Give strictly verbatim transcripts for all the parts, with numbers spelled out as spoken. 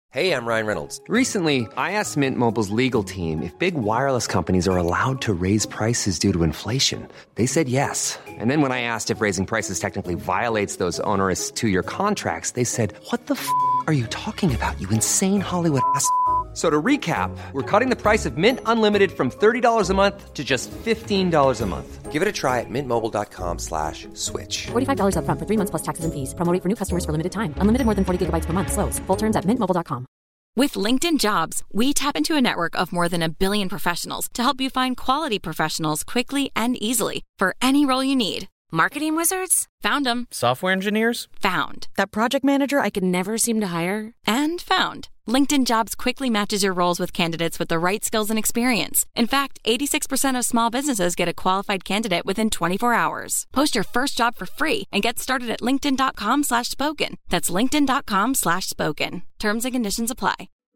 Hey, I'm Ryan Reynolds. Recently, I asked Mint Mobile's legal team if big wireless companies are allowed to raise prices due to inflation. They said yes. And then when I asked if raising prices technically violates those onerous two-year contracts, they said, "What the f*** are you talking about, you insane Hollywood ass?" So to recap, we're cutting the price of Mint Unlimited from thirty dollars a month to just fifteen dollars a month. Give it a try at mintmobile.com slash switch. forty-five dollars up front for three months plus taxes and fees. Promo rate for new customers for limited time. Unlimited more than forty gigabytes per month. Slows full terms at mint mobile dot com. With LinkedIn Jobs, we tap into a network of more than a billion professionals to help you find quality professionals quickly and easily for any role you need. Marketing wizards? Found them. Software engineers? Found. That project manager I could never seem to hire? And found. LinkedIn Jobs quickly matches your roles with candidates with the right skills and experience. In fact, eighty-six percent of small businesses get a qualified candidate within twenty-four hours. Post your first job for free and get started at linkedin.com slash spoken. That's linkedin.com slash spoken. Terms and conditions apply.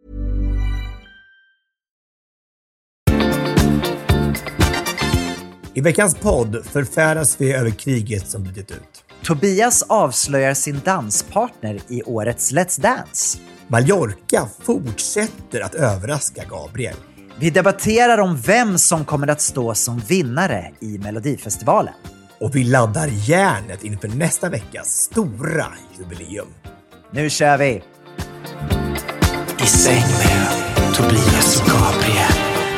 I veckans podd förfäras vi över kriget som brutit ut. Tobias avslöjar sin danspartner i årets Let's Dance. Mallorca fortsätter att överraska Gabriel. Vi debatterar om vem som kommer att stå som vinnare i Melodifestivalen. Och vi laddar hjärnet inför nästa veckas stora jubileum. Nu kör vi! I säng med Tobias och Gabriel.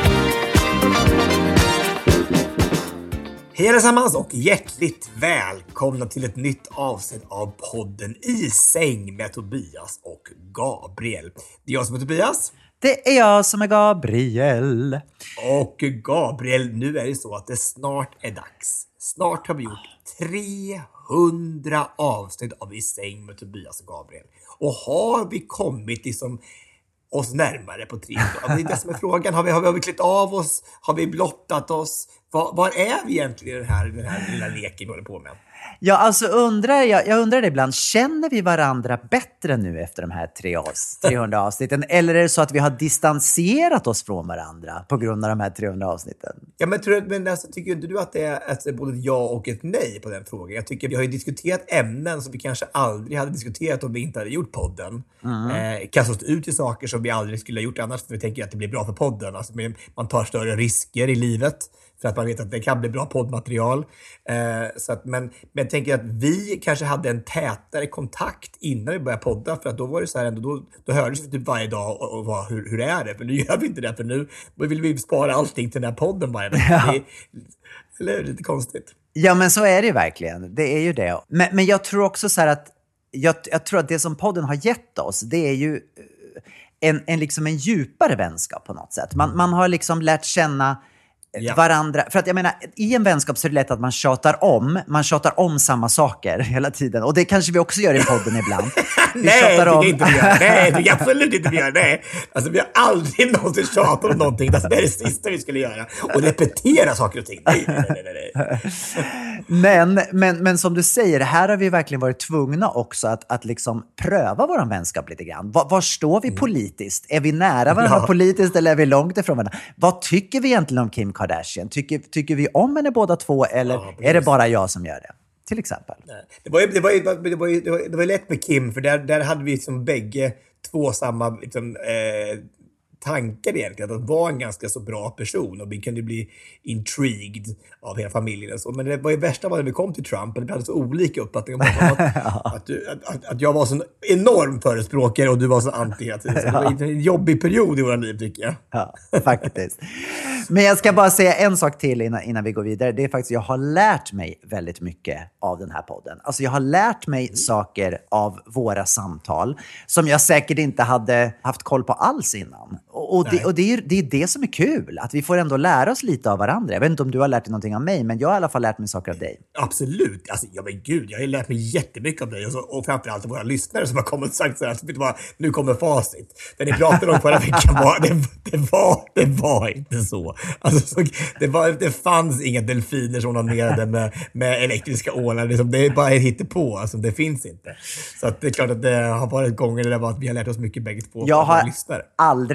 Hej allesammans och hjärtligt välkomna till ett nytt avsnitt av podden I säng med Tobias och Gabriel. Det är jag som är Tobias. Det är jag som är Gabriel. Och Gabriel, nu är det så att det snart är dags. Snart har vi gjort trehundra avsnitt av I säng med Tobias och Gabriel. Och har vi kommit liksom oss närmare på trehundra? Det är det som är frågan. Har vi, har vi, har vi klätt av oss? Har vi blottat oss? Var, var är vi egentligen i den här, den här lilla leken vi håller på med? Ja, alltså undrar jag, jag undrar det ibland, känner vi varandra bättre nu efter de här tre trehundra avsnitten? Eller är det så att vi har distanserat oss från varandra på grund av de här trehundra avsnitten? Ja, men, tror, men alltså, tycker inte du att det är alltså, både ett ja och ett nej på den frågan? Jag tycker vi har ju diskuterat ämnen som vi kanske aldrig hade diskuterat om vi inte hade gjort podden. Mm. Eh, kastat ut i saker som vi aldrig skulle ha gjort annars, för vi tänker att det blir bra för podden. Alltså, man tar större risker i livet för att man vet att det kan bli bra poddmaterial. Eh, så att, men, men jag tänker att vi kanske hade en tätare kontakt innan vi började podda. För att då var det så här ändå, då, då hördes vi typ varje dag och, och var, hur, hur är det? För nu gör vi inte det, för nu vill vi spara allting till den här podden varje dag. Ja. Det är, eller är det lite konstigt? Ja, men så är det ju verkligen. Det är ju det. Men, men jag tror också så här att, jag, jag tror att det som podden har gett oss, det är ju en, en, liksom en djupare vänskap på något sätt. Man, man har liksom lärt känna ja. varandra. För att jag menar, i en vänskap så är det lätt att man tjatar om. Man tjatar om samma saker hela tiden. Och det kanske vi också gör i podden ibland. Vi Nej, det om... inte vi gör. Nej, det är absolut inte vi gör. Nej. Alltså, vi har aldrig någonsin tjatat om någonting. Alltså, det är det sista vi skulle göra. Och repetera saker och ting. Nej, nej, nej, nej, nej. Men, men, men som du säger, här har vi verkligen varit tvungna också att, att liksom pröva vår vänskap lite grann. Var, var står vi politiskt? Är vi nära varandra ja. politiskt eller är vi långt ifrån varandra? Vad tycker vi egentligen om Kim Kardashian? Tycker, tycker vi om henne båda två eller ja, är det bara jag som gör det? Till exempel. Nej. Det var ju det var ju, det var ju, det var, det var lätt med Kim, för där, där hade vi som bägge två samma liksom, eh, tankar egentligen, att det var en ganska så bra person och vi kunde bli intrigued av hela familjen och så. Men det var ju värsta var när vi kom till Trump och det hade så olika uppfattningar om att, att, du, att, att jag var så enorm förespråkare och du var så anti. Så det var en jobbig period i våra liv, tycker jag. Ja, faktiskt. Men jag ska bara säga en sak till innan, innan vi går vidare. Det är faktiskt, jag har lärt mig väldigt mycket av den här podden. Alltså jag har lärt mig mm. saker av våra samtal som jag säkert inte hade haft koll på alls innan. Och, och, det, och det, är, det är det som är kul, att vi får ändå lära oss lite av varandra. Jag vet inte om du har lärt dig någonting av mig, men jag har i alla fall lärt mig saker av dig. Absolut. Alltså, ja men gud, jag har lärt mig jättemycket av dig och, så, och framförallt av våra lyssnare som har kommit och sagt så här, vet du vad, nu kommer facit. Det ni pratade om förra veckan var, det, det, var, det var inte så. Alltså, så det, var, det fanns inga delfiner som onanerade med, med elektriska ålar. Liksom, det är bara ett hittepå, alltså, det finns inte. Så att det är klart att det har varit gånger där det var att vi har lärt oss mycket bägge två. Jag har aldrig hört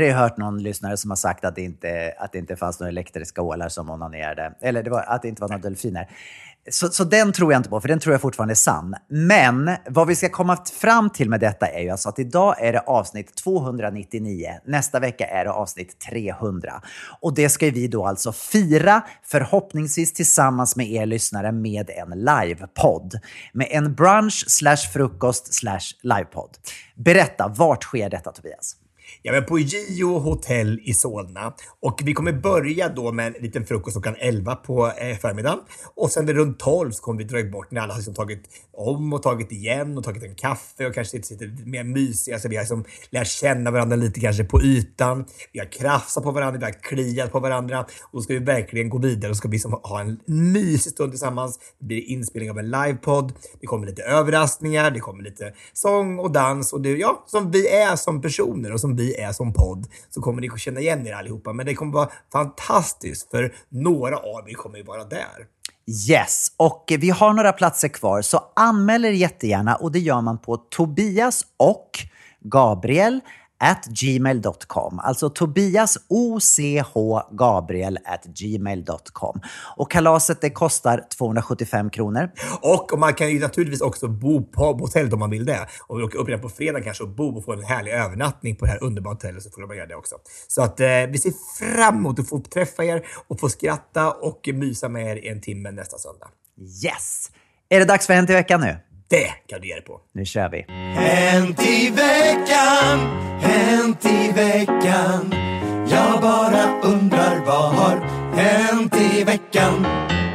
någon lyssnare som har sagt att det inte, att det inte fanns några elektriska ålar som onanerade. Eller det var, att det inte var några delfiner. Så, så den tror jag inte på, för den tror jag fortfarande är sann. Men vad vi ska komma fram till med detta är ju alltså att idag är det avsnitt tvåhundranittionio. Nästa vecka är det avsnitt trehundra. Och det ska vi då alltså fira, förhoppningsvis tillsammans med er lyssnare, med en livepodd. Med en brunch slash frukost slash livepodd. Berätta, vart sker detta, Tobias? Ja, men på Gio Hotel i Solna. Och vi kommer börja då med en liten frukost klockan elva på eh, förmiddagen. Och sen runt tolv så kommer vi dra bort när alla har liksom tagit om och tagit igen och tagit en kaffe och kanske sitter lite mer mysiga. Så vi har liksom lärt känna varandra lite kanske på ytan. Vi har krafsat på varandra, vi har kliat på varandra. Och då ska vi verkligen gå vidare och ska vi liksom ha en mysig stund tillsammans. Det blir inspelning av en livepodd. Det kommer lite överraskningar, det kommer lite sång och dans. Och det, ja, som vi är som personer och som vi är som podd, så kommer ni att känna igen er allihopa. Men det kommer vara fantastiskt, för några av er kommer ju vara där. Yes, och vi har några platser kvar, så anmäl er jättegärna, och det gör man på Tobias och Gabriel at gmail dot com. Alltså Tobias O C H Gabriel at gmail dot com. Och kalaset, det kostar tvåhundrasjuttiofem kronor. Och man kan ju naturligtvis också bo på hotellet om man vill det. Om vi åker upp redan på fredag kanske och bo och få en härlig övernattning på det här underbara hotellet, så får man göra det också. Så att eh, vi ser fram emot att få träffa er och få skratta och mysa med er i en timme nästa söndag. Yes! Är det dags för Hänt i veckan nu? Det kan du ge er på. Nu kör vi. Hänt i veckan, hänt i veckan. Jag bara undrar, vad har hänt i veckan?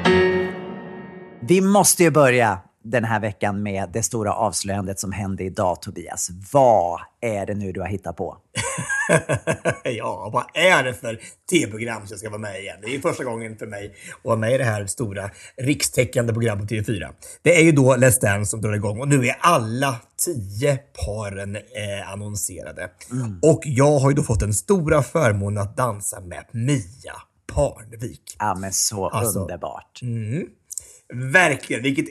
Vi måste ju börja den här veckan med det stora avslöjandet som hände idag, Tobias. Vad är det nu du har hittat på? Ja, vad är det för tv-program som jag ska vara med igen? Det är ju första gången för mig att vara med i det här stora rikstäckande programmet på T V fyra. Det är ju då Let's Dance som drar igång, och nu är alla tio paren eh, annonserade. Mm. Och jag har ju då fått den stora förmånen att dansa med Mia Parnevik. Ja, men så alltså, underbart. Mm. Verkligen, vilket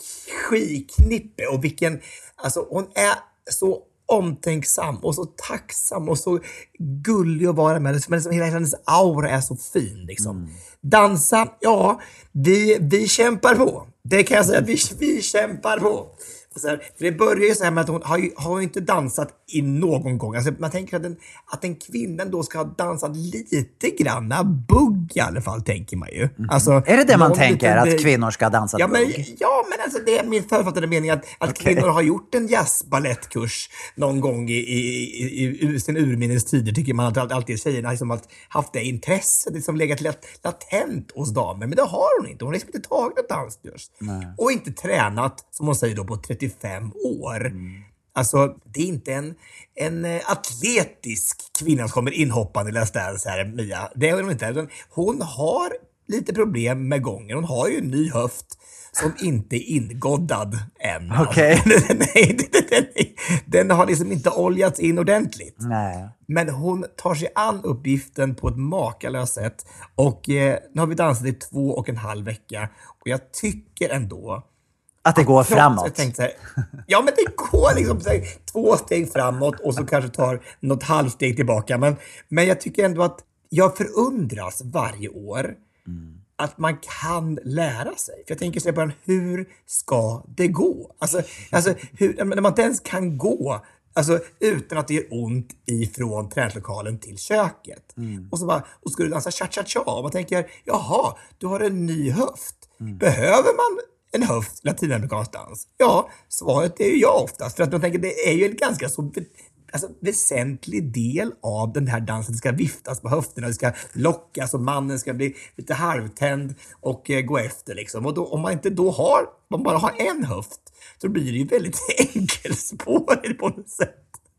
energiknippe, och vilken, alltså hon är så omtänksam och så tacksam och så gullig att vara med. Men liksom hela hennes aura är så fin liksom. Mm. Dansa, ja, vi, vi kämpar på. Det kan jag säga, vi, vi kämpar på. Så här, för det börjar ju så här med att hon har ju, har ju inte dansat i någon gång. Alltså man tänker att en, att en kvinna då ska ha dansat lite granna bugg i alla fall, tänker man ju. Mm. Alltså, är det det man tänker, lite, att kvinnor ska dansa ja, men, bugg? Ja, men alltså det är min författade mening att, att okay. kvinnor har gjort en jazzballettkurs någon gång i, i, i, i sin urminnes tider, tycker man att alltid tjejerna har liksom haft det intresset, liksom legat latent hos damer. Men det har hon inte. Hon har liksom inte tagit något danskurs. Och inte tränat, som hon säger då, på trettiofem år. Mm. Alltså, det är inte en, en atletisk kvinna som kommer inhoppande i Let's Dance här, Mia. Det är hon inte. Hon har lite problem med gången. Hon har ju en ny höft som inte är ingoddad än. Okej. Okay. Nej, den, den, den har liksom inte oljats in ordentligt. Nej. Men hon tar sig an uppgiften på ett makalöst sätt. Och eh, nu har vi dansat i två och en halv vecka. Och jag tycker ändå att det går framåt. Jag tänkte så här, ja, men det går liksom så här, två steg framåt och så kanske tar något halvsteg tillbaka. Men, men jag tycker ändå att jag förundras varje år mm. att man kan lära sig. För jag tänker så här på hur ska det gå? Alltså, alltså hur, när man inte ens kan gå, alltså utan att det gör ont ifrån träningslokalen till köket. Mm. Och så bara, och ska du dansa cha-cha-cha. Och man tänker, jaha, du har en ny höft. Mm. Behöver man en höft latinamerikansk dans? Ja, svaret är ju ja oftast. För att man tänker, det är ju en ganska så alltså, väsentlig del av den här dansen. Det ska viftas på höfterna, det ska lockas och mannen ska bli lite halvtänd och eh, gå efter liksom. Och då, om man inte då har, man bara har en höft, så blir det ju väldigt enkelspårigt på något sätt.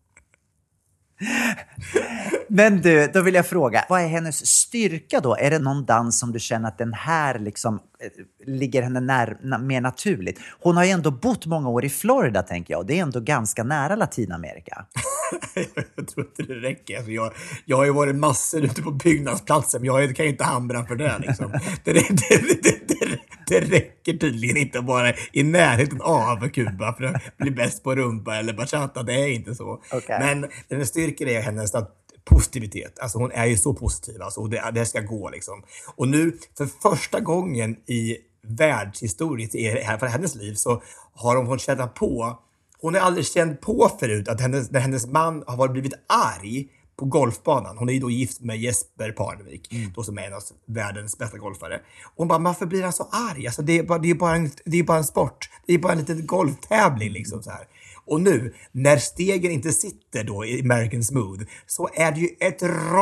Men du, då vill jag fråga, vad är hennes styrka då? Är det någon dans som du känner att den här liksom ligger henne när, mer naturligt? Hon har ju ändå bott många år i Florida, tänker jag, och det är ändå ganska nära Latinamerika. Jag tror inte det räcker. Alltså jag, jag har ju varit massor ute på byggnadsplatsen, men jag kan ju inte hamra för det liksom. det, det, det, det, det, det räcker tydligen inte att vara i närheten av Kuba för att bli bäst på rumba eller bachata. Det är inte så. Okay. Men den styrker är hennes positivitet. Alltså hon är ju så positiv. Alltså, och det, det ska gå liksom. Och nu för första gången i världshistorien i här för hennes liv så har hon fått känna på. Hon har aldrig känt på förut att hennes, när hennes man har varit blivit arg på golfbanan. Hon är ju då gift med Jesper Parnevik, mm. då som är en av världens bästa golfare. Och hon bara, varför blir han så arg? Alltså det är bara, det är bara, en, det är bara en sport. Det är bara en liten golftävling liksom så här. Och nu, när stegen inte sitter då i American Smooth, så är det ju ett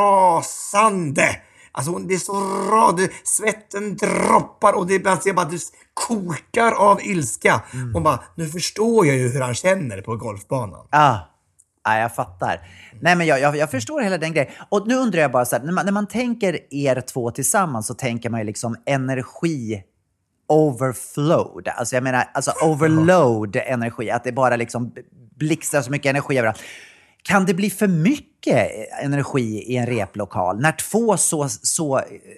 rasande. Alltså det är så rad, svetten droppar och det är bara, jag bara, det kokar av ilska. Mm. Och bara, nu förstår jag ju hur han känner på golfbanan. Ah. Ja, jag fattar. Nej, men jag, jag, jag förstår hela den grejen. Och nu undrar jag bara så här, när man, när man tänker er två tillsammans så tänker man ju liksom energi overflowed. Alltså jag menar, alltså overload energi. Att det bara liksom blixtrar så mycket energi överallt. Kan det bli för mycket energi i en replokal när två så, så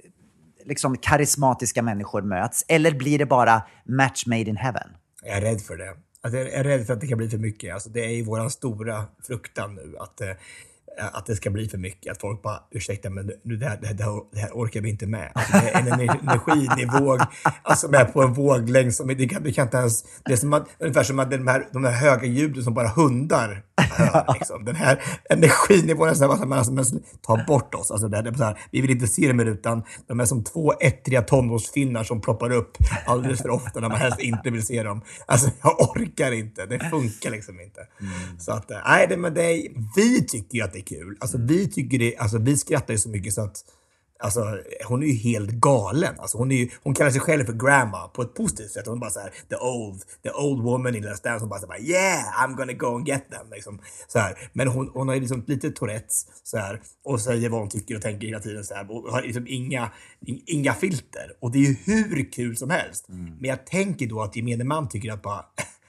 liksom karismatiska människor möts? Eller blir det bara match made in heaven? Jag är rädd för det. Alltså jag är rädd för att det kan bli för mycket. Alltså det är ju våran stora fruktan nu. Att, eh, att det ska bli för mycket. Att folk bara, ursäkta men nu, det, här, det, här, det här orkar vi inte med. Alltså det är en energinivå. Alltså med på en våglängd. Som, det, kan, det kan inte ens... Det är som att, ungefär som att de här, de här höga ljuden som bara hundar hör. Liksom. Den här energinivån är så att man alltså, tar bort oss. Alltså det, det är så här, vi vill inte se dem utan de är som två ettriga tonårsfinnar som ploppar upp alldeles för ofta när man helst inte vill se dem. Alltså jag orkar inte. Det funkar liksom inte. Mm. Så att, nej, det, men det är, vi tycker ju att det är kul. Alltså vi tycker det, alltså vi skrattar ju så mycket så att alltså hon är ju helt galen. Alltså hon är ju, hon kallar sig själv för grandma på ett positivt sätt. Hon bara så här, the old the old woman in Let's Dance. Hon bara så här, yeah, I'm gonna go and get them liksom så här. Men hon hon har ju liksom lite Tourettes så här och säger vad hon tycker och tänker hela tiden så här och har liksom inga inga filter och det är ju hur kul som helst. Mm. Men jag tänker då att gemene man tycker att bara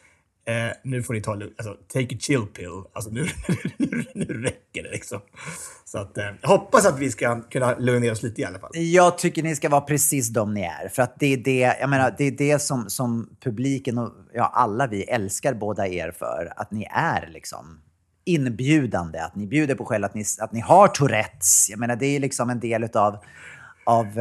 Eh, nu får ni ta alltså, take a chill pill. Alltså nu, nu, nu räcker det liksom. Så att, eh, jag hoppas att vi ska kunna lugna oss lite i alla fall. Jag tycker ni ska vara precis de ni är. För att det är det, jag menar, det, är det som, som publiken och ja, alla vi älskar båda er för. Att ni är liksom inbjudande. Att ni bjuder på själv. Att ni, att ni har Tourettes. Jag menar, det är liksom en del av, av,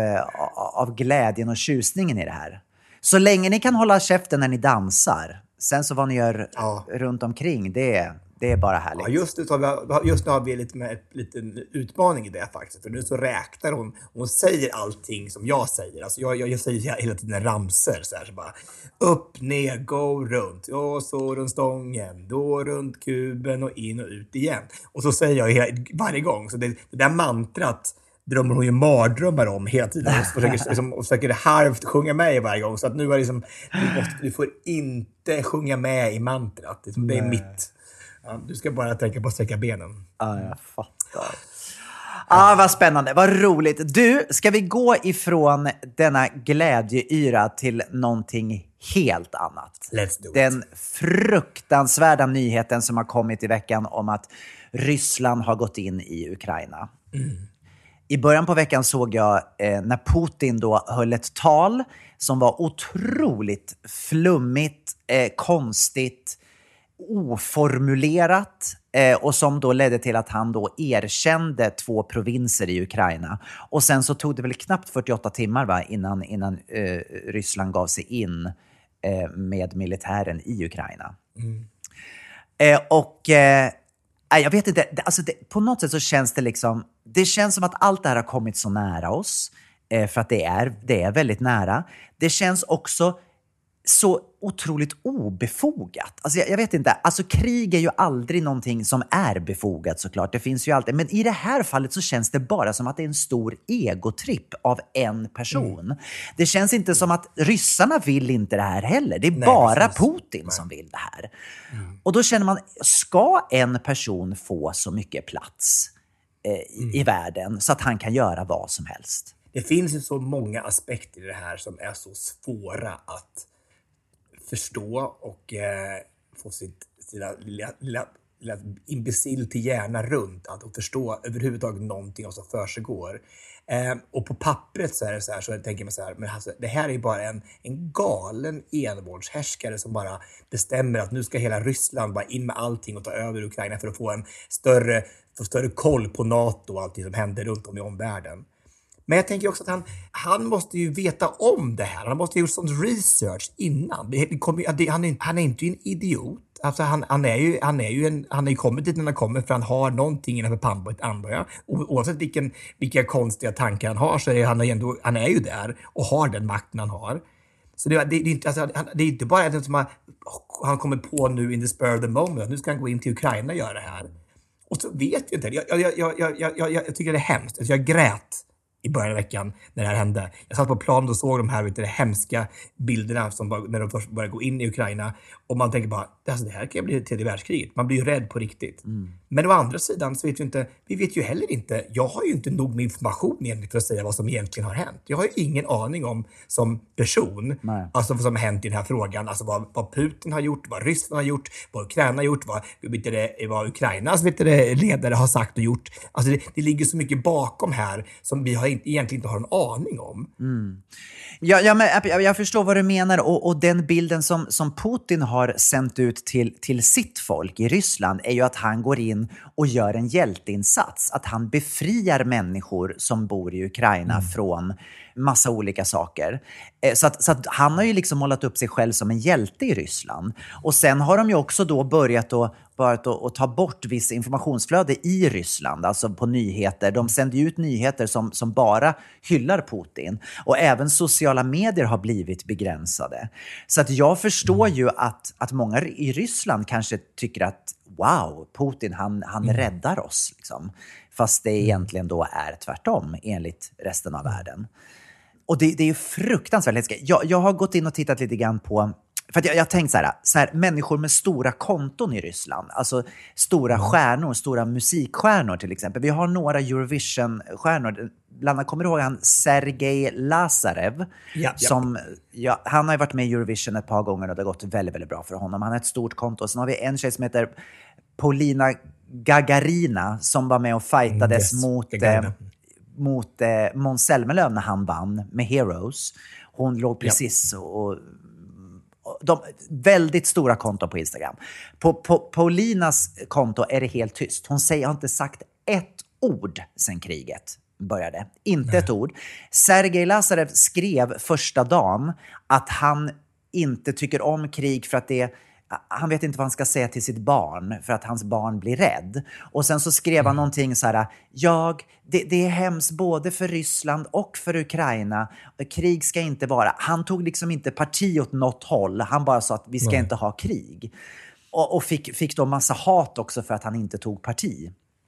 av glädjen och tjusningen i det här. Så länge ni kan hålla käften när ni dansar. Sen så vad ni gör ja. runt omkring, det är, det är bara härligt. Ja, just, nu har vi, just nu har vi lite med ett liten utmaning i det faktiskt. För nu så räknar hon, hon säger allting som jag säger. Alltså jag, jag, jag säger hela tiden ramser så här. Så bara, upp, ner, gå runt. Och så runt stången, då runt kuben och in och ut igen. Och så säger jag varje gång. Så det, det där mantrat drömmer hon ju mardrömmar om hela tiden och försöker, liksom, och försöker halvt sjunga med varje gång. Så att nu är det liksom, du, måste, du får inte sjunga med i mantrat. Det, det är mitt. Ja, du ska bara tänka på att sträcka benen. Ja, jag fattar. Ah, vad spännande, vad roligt. Du, ska vi gå ifrån denna glädjeyra till någonting helt annat? Let's do it. Den fruktansvärda nyheten som har kommit i veckan om att Ryssland har gått in i Ukraina. Mm. I början på veckan såg jag eh, när Putin då höll ett tal som var otroligt flummigt, eh, konstigt, oformulerat eh, och som då ledde till att han då erkände två provinser i Ukraina. Och sen så tog det väl knappt fyrtioåtta timmar va, innan, innan eh, Ryssland gav sig in eh, med militären i Ukraina. Mm. Eh, och... Eh, Jag vet inte, alltså det, på något sätt så känns det liksom, det känns som att allt det här har kommit så nära oss, eh, för att det är, det är väldigt nära. Det känns också så otroligt obefogat. Alltså jag, jag vet inte, alltså krig är ju aldrig någonting som är befogat såklart, det finns ju alltid. Men i det här fallet så känns det bara som att det är en stor egotripp av en person. Mm. Det känns inte som att ryssarna vill inte det här heller. Det är Nej, bara precis. Putin Nej. som vill det här. Mm. Och då känner man, ska en person få så mycket plats eh, mm. i världen så att han kan göra vad som helst? Det finns ju så många aspekter i det här som är så svåra att förstå och eh, få sitt, sina lilla, lilla imbecill till hjärna runt att förstå överhuvudtaget någonting som försiggår. Eh, och på pappret så är det så här, så jag tänker mig så här, men alltså, det här är bara en, en galen envåldshärskare som bara bestämmer att nu ska hela Ryssland bara in med allting och ta över Ukraina för att få en större, få större koll på NATO och allting som händer runt om i omvärlden. Men jag tänker också att han, han måste ju veta om det här. Han måste ha gjort sån research innan. Det, det kommer, det, han, är, han är inte en idiot. Alltså han, han är ju, han är ju en, han är ju kommit dit när han kommer för han har någonting innanför pannbenet, antar jag. Oavsett vilken, vilka konstiga tankar han har så är han, ändå, han är ju där och har den makten han har. Så det, det, det, är, inte, alltså, han, det är inte bara att han, han kommer på nu in the spur of the moment. Nu ska han gå in till Ukraina och göra det här. Och så vet vi inte. Jag, jag, jag, jag, jag, jag, jag tycker det är hemskt. Alltså, jag grät i början av veckan när det här hände. Jag satt på planen och såg de här vet du, hemska bilderna som bara, när de först började gå in i Ukraina. Och man tänker bara, alltså, det här kan bli tredje världskriget. Man blir ju rädd på riktigt. Mm. Men å andra sidan så vet vi inte, vi vet ju heller inte, jag har ju inte nog med information egentligen för att säga vad som egentligen har hänt. Jag har ju ingen aning om som person, Nej. alltså vad som har hänt i den här frågan. Alltså vad, vad Putin har gjort, vad Ryssland har gjort, vad Ukraina har gjort, vad, vet du, vad Ukrainas vet du, ledare har sagt och gjort. Alltså det, det ligger så mycket bakom här som vi har inte, egentligen inte har en aning om. Mm. Ja, ja, men jag, jag förstår vad du menar och, och den bilden som, som Putin har sänt ut till, till sitt folk i Ryssland är ju att han går in och gör en hjälteinsats. Att han befriar människor som bor i Ukraina mm. från massa olika saker. Så, att, så att han har ju liksom målat upp sig själv som en hjälte i Ryssland. Och sen har de ju också då börjat att, börjat att, att ta bort viss informationsflöde i Ryssland, alltså på nyheter. De sänder ju ut nyheter som, som bara hyllar Putin. Och även sociala medier har blivit begränsade. Så att jag förstår ju att, att många i Ryssland kanske tycker att wow, Putin han, han mm. räddar oss. Liksom. Fast det egentligen då är tvärtom enligt resten av världen. Och det, det är ju fruktansvärt. Jag, jag har gått in och tittat lite grann på... För att jag, jag tänkt så här, så här, människor med stora konton i Ryssland. Alltså stora mm. stjärnor, stora musikstjärnor till exempel. Vi har några Eurovision-stjärnor. Bland annat kommer du ihåg han Sergej Lazarev. Ja, som, ja, han har ju varit med i Eurovision ett par gånger och det har gått väldigt, väldigt bra för honom. Han har ett stort konto. Sen har vi en tjej som heter Polina Gagarina som var med och fightades yes, mot... Eh, mot eh, Måns Zelmerlöw när han vann med Heroes. Hon låg precis ja. och, och de, väldigt stora konton på Instagram. På, på Paulinas konto är det helt tyst. Hon säger, har inte sagt ett ord sedan kriget började. Inte Nej. ett ord. Sergej Lazarev skrev första dagen att han inte tycker om krig för att det han vet inte vad han ska säga till sitt barn för att hans barn blir rädd. Och sen så skrev han mm. någonting så här: jag, det, det är hemskt både för Ryssland och för Ukraina. Krig ska inte vara. Han tog liksom inte parti åt något håll. Han bara sa att vi ska Nej. inte ha krig. Och, och fick, fick då massa hat också för att han inte tog parti.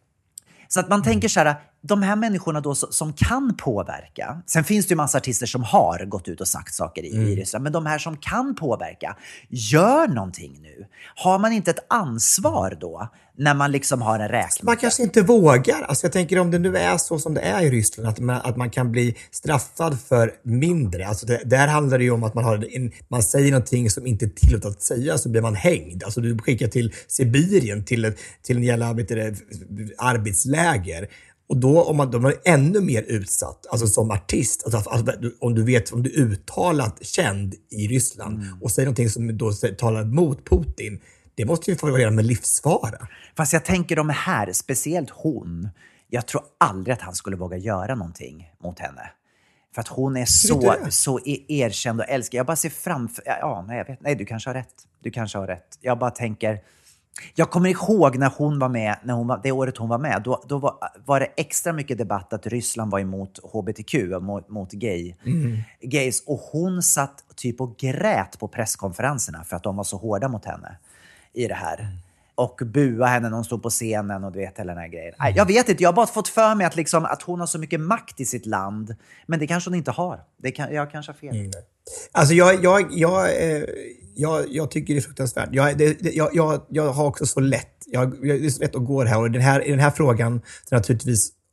Så att man mm. tänker så här, de här människorna då som kan påverka. Sen finns det ju massa artister som har gått ut och sagt saker i mm. Ryssland. Men de här som kan påverka, gör någonting nu. Har man inte ett ansvar då när man liksom har en räkning? Man kanske inte vågar. Alltså jag tänker om det nu är så som det är i Ryssland. Att man, att man kan bli straffad för mindre. Alltså det, där handlar det ju om att man, har en, man säger någonting som inte är tillåtet att säga så blir man hängd. Alltså du skickar till Sibirien till, till en jävla vet du, arbetsläger. Och då om man, då man är ännu mer utsatt, alltså som artist, alltså, alltså, om du vet, om du är uttalat känd i Ryssland mm. och säger någonting som då talar mot Putin, det måste ju få vara med livsfara. Fast jag tänker de här, speciellt hon, jag tror aldrig att han skulle våga göra någonting mot henne. För att hon är så, så erkänd och älskad. Jag bara ser framför, ja, nej, jag vet, nej, du kanske har rätt. Du kanske har rätt. Jag bara tänker... Jag kommer ihåg när hon var med, när hon var, det året hon var med, då, då var, var det extra mycket debatt att Ryssland var emot H B T Q, mot, mot gay, mm. gays. Och hon satt typ och grät på presskonferenserna för att de var så hårda mot henne i det här. Mm. Och bua henne när hon stod på scenen och du vet hela den här grejen. Nej, jag vet inte, jag har bara fått för mig att, liksom, att hon har så mycket makt i sitt land. Men det kanske hon inte har. Det kan, jag kanske har fel. Mm. Alltså jag, jag, jag, eh, jag, jag tycker det är fruktansvärt. Jag, det, jag, jag, jag har också så lätt, jag, det är så lätt att gå här. Och den här, i den här frågan så naturligtvis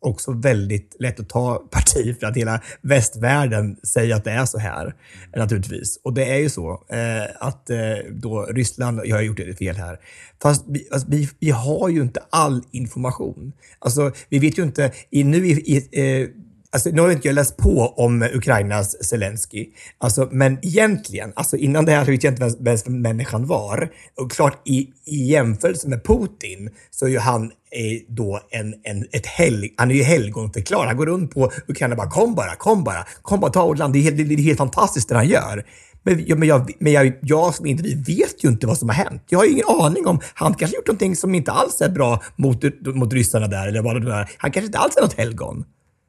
också väldigt lätt att ta parti för att hela västvärlden säger att det är så här, naturligtvis. Och det är ju så eh, att eh, då Ryssland, jag har gjort det fel här, fast vi, alltså, vi, vi har ju inte all information. Alltså, vi vet ju inte, i, nu i, i eh, Alltså, nu har jag inte läst på om Ukrainas Zelensky. Alltså, men egentligen, alltså innan det här så vet jag inte vem, vem människan var. Och klart, i, i jämförelse med Putin så är ju han eh, då en, en, ett helg, han är ju helgonförklarad. Han går runt på Ukraina och bara, kom bara, kom bara, kom bara, ta vårt land. Det är helt, det är helt fantastiskt det han gör. Men, ja, men, jag, men jag, jag som individ vet ju inte vad som har hänt. Jag har ju ingen aning om, han kanske gjort någonting som inte alls är bra mot, mot ryssarna där. Eller vad det är. Han kanske inte alls är något helgon.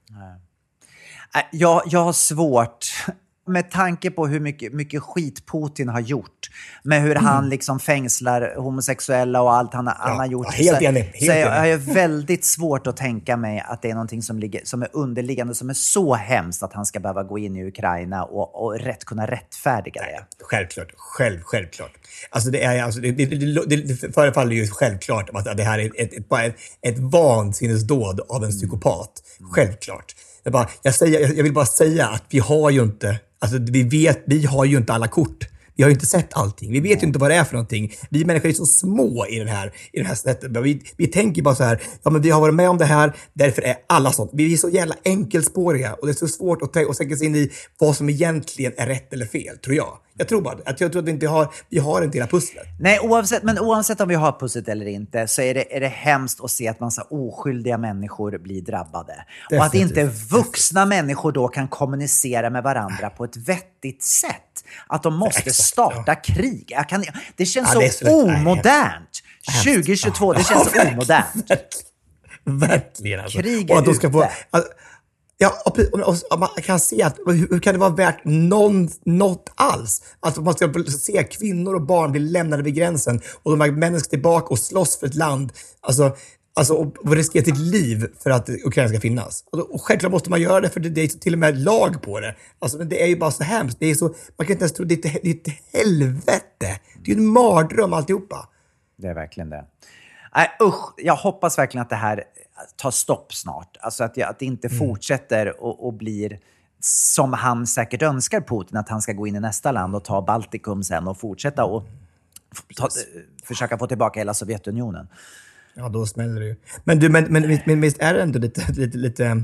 Jag, jag har svårt, med tanke på hur mycket, mycket skit Putin har gjort, med hur mm. han liksom fängslar homosexuella och allt han, ja, han har gjort. Ja, helt så enig, helt så jag, jag är väldigt svårt att tänka mig att det är någonting som, ligger, som är underliggande, som är så hemskt att han ska behöva gå in i Ukraina och, och rätt, kunna rättfärdiga det. Nej, självklart, själv, självklart. Alltså det, är, alltså det, det, det, det förefaller ju självklart att det här är ett, ett, ett, ett vansinnesdåd av en psykopat. Mm. Självklart. Jag, bara, jag, säger, jag vill bara säga att vi har ju inte, alltså vi vet, vi har ju inte alla kort. Vi har ju inte sett allting. Vi vet ju inte vad det är för någonting. Vi människor är så små i den här, i den här sättet. Vi, vi tänker bara så här, ja men vi har varit med om det här, därför är alla sånt. Vi är så jävla enkelspåriga och det är så svårt att, att tänka sig in i vad som egentligen är rätt eller fel, tror jag. Jag tror bara att jag tror att vi inte har, vi har inte hela pusslet. Nej, oavsett, men oavsett om vi har pusslet eller inte så är det, är det hemskt att se att massa oskyldiga människor blir drabbade. Definitivt. Och att inte vuxna människor då kan kommunicera med varandra på ett vettigt sätt. Att de måste Exakt, starta ja. krig. Jag kan, det känns ja, så, så omodernt. tjugo tjugotvå, det känns ja, så omodernt. Verkligen. Alltså. Krig är och att de ska få, alltså, ja, och, och, och man kan se att hur, hur kan det vara värt någon, något alls? Alltså man ska se kvinnor och barn bli lämnade vid gränsen och de här männen ska tillbaka och slåss för ett land. Alltså, alltså och, och riskera sitt liv för att Ukraina ska finnas. Och, och självklart måste man göra det för det, det är till och med lag på det. Alltså men det är ju bara så hemskt. Det är så, man kan inte ens tro, det är ett, det är ett helvete. Det är ju en mardröm alltihopa. Det är verkligen det. Nej, usch, jag hoppas verkligen att det här tar stopp snart. Alltså att, jag, att det inte mm. fortsätter och, och blir som han säkert önskar Putin, att han ska gå in i nästa land och ta Baltikum sen och fortsätta och ta, försöka få tillbaka hela Sovjetunionen. Ja, då smäller det ju. Men, du, men, men, men visst är det ändå lite, lite, lite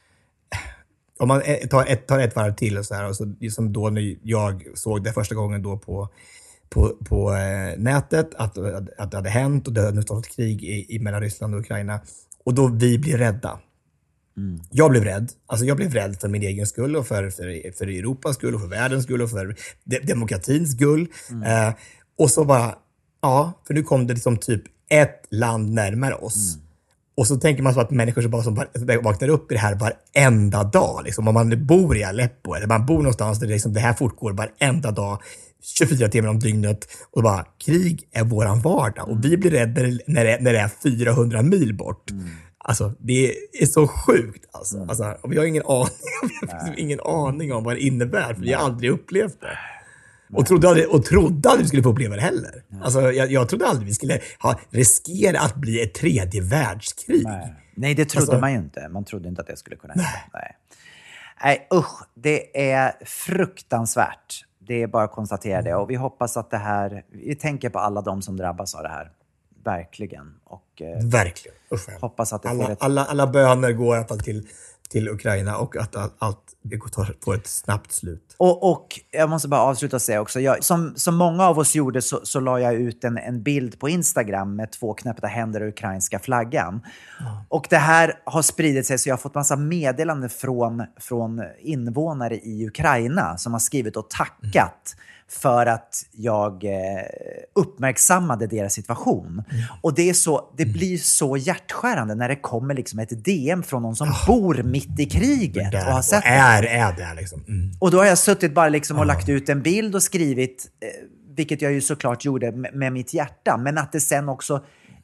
om man tar ett, tar ett varv till och så här, och så, som då när jag såg det första gången då på på, på eh, nätet att, att det hade hänt och det hade stått ett krig i, i mellan Ryssland och Ukraina. Och då vi blir rädda. Mm. Jag blev rädd. Alltså jag blev rädd för min egen skull och för, för, för Europas skull och för världens skull och för de, demokratins skull. Mm. Eh, och så bara, ja, för nu kom det liksom typ ett land närmare oss. Mm. Och så tänker man så att människor som bara som vaknar upp i det här varenda dag. Liksom, om man bor i Aleppo eller man bor någonstans där det, liksom, det här fortgår varenda dag. tjugofyra timmar om dygnet. Och bara, krig är våran vardag. Och vi blir rädda när det, när det är fyrahundra mil bort. Mm. Alltså, det är så sjukt. Alltså. Mm. Alltså, och vi har ingen aning, vi har ingen aning om vad det innebär. För vi har aldrig upplevt det. Och trodde, aldrig, och trodde aldrig vi skulle få uppleva det heller. Nej. Alltså, jag, jag trodde aldrig vi skulle ha, riskera att bli ett tredje världskrig. Nej, Nej det trodde alltså, man ju inte. Man trodde inte att det skulle kunna hända. Nej. Nej, usch. Det är fruktansvärt. Det är bara att konstatera det. Och vi hoppas att det här... Vi tänker på alla de som drabbas av det här. Verkligen. Och, eh, Verkligen. Usch, hoppas att det alla, får ett... alla, alla böner går i alla fall till... till Ukraina och att allt, allt det får ett snabbt slut. Och, och jag måste bara avsluta och säga också, jag, som, som många av oss gjorde så, så la jag ut en, en bild på Instagram med två knäppta händer och ukrainska flaggan. Mm. Och det här har spridit sig så jag har fått massa meddelanden från, från invånare i Ukraina som har skrivit och tackat mm. för att jag eh, uppmärksammade deras situation. Mm. Och det, är så, det mm. blir så hjärtskärande när det kommer liksom ett D M från någon som oh. bor mitt i kriget. Där, och har sett och är, är det liksom. Mm. Och då har jag suttit bara liksom och oh. lagt ut en bild och skrivit, eh, vilket jag ju såklart gjorde med, med mitt hjärta. Men att det sen också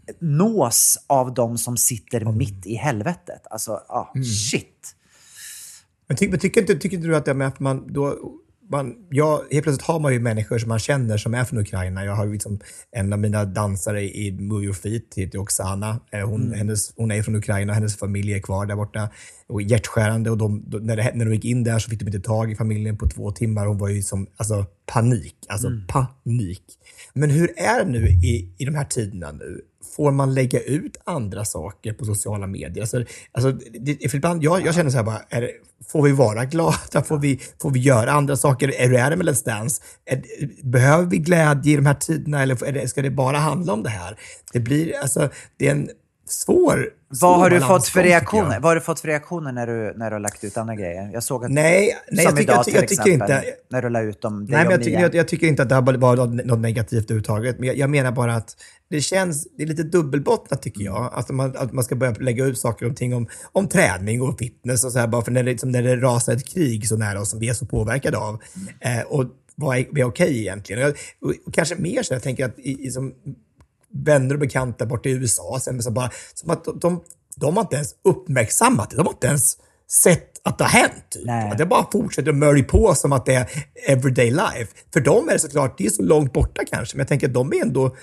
nås av de som sitter mm. mitt i helvetet. Alltså, ah, mm. shit. Men, ty, men tycker, inte, tycker inte du att det med att man då... man, jag, helt plötsligt har man ju människor som man känner som är från Ukraina. Jag har liksom en av mina dansare i Move Your Feet, heter Oksana. Hon, mm. hennes, hon är från Ukraina, hennes familj är kvar där borta. Och hjärtskärande. Och de, då, när, det, när de gick in där så fick de inte tag i familjen på två timmar. Hon var ju som alltså, panik. Alltså mm. panik. Men hur är det nu i, i de här tiderna nu? Får man lägga ut andra saker på sociala medier? Alltså, alltså, det, för ibland, jag, jag känner så här bara, är det, får vi vara glada? Får vi, får vi göra andra saker? Är det, är det med Let's Dance? Är, behöver vi glädje i de här tiderna? Eller är det, ska det bara handla om det här? Det blir, alltså, det är en svår... Vad har du fått för reaktioner? Vad har du fått för reaktioner när du, när du har lagt ut andra grejer? Jag såg att nej, nej jag, tycker, idag, jag, jag, jag tycker exempel, inte... När du la ut dem. Nej, men jag, tycker, jag, jag tycker inte att det har varit något negativt överhuvudtaget. Men jag, jag menar bara att det känns... Det är lite dubbelbottnat tycker jag. Att man, att man ska börja lägga ut saker och ting om, om träning och fitness och så här. Bara för när det, som när det rasar ett krig så nära oss som vi är så påverkade av. Eh, och vad är, vad är okej egentligen? Och, och, och kanske mer så jag tänker att i, i, som vänner och bekanta borta i U S A så bara, som att de, de, de har inte ens uppmärksammat det. De har inte ens sett att det har hänt. Nej. Det bara fortsätter att mörja på som att det är everyday life. För dem är det såklart, det är så långt borta kanske, men jag tänker att de är ändå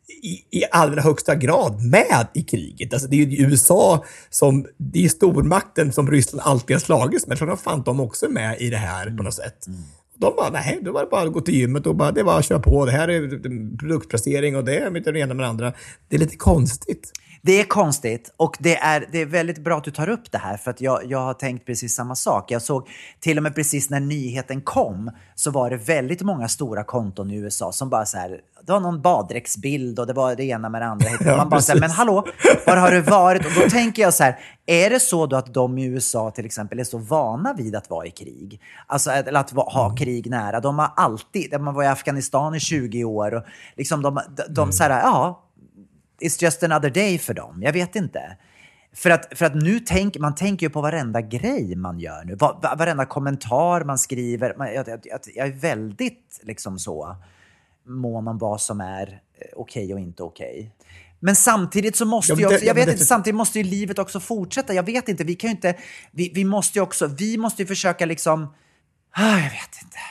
i, i allra högsta grad med i kriget. Alltså det är ju U S A som, det är stormakten som Ryssland alltid har slagits med. Jag tror att fan de också är med i det här mm. på något sätt. Mm. De bara, nej, då var det bara att gå till gymmet och bara, det var att köra på. Det här är produktplacering och det är med det ena med det andra. Det är lite konstigt. Det är konstigt och det är, det är väldigt bra att du tar upp det här för att jag, jag har tänkt precis samma sak. Jag såg till och med precis när nyheten kom så var det väldigt många stora konton i U S A som bara så här, det var någon baddräktsbild och det var det ena med det andra. Man ja, bara så här, men hallå, var har det varit? Och då tänker jag så här, är det så då att de i U S A till exempel är så vana vid att vara i krig? Alltså eller att ha krig nära. De har alltid, man var i Afghanistan i tjugo år och liksom de, de, de mm. så här, ja, it's just another day för dem. Jag vet inte. För att, för att nu tänker man tänker ju på varenda grej man gör nu. Var, varenda kommentar man skriver. Man, jag, jag, jag är väldigt liksom så mån om vad som är okej okay och inte okej. Okay. Men samtidigt så måste ju också, jag vet inte, samtidigt måste ju livet också fortsätta. Jag vet inte, vi kan ju inte, vi, vi måste ju också, vi måste ju försöka liksom, ah, jag vet inte.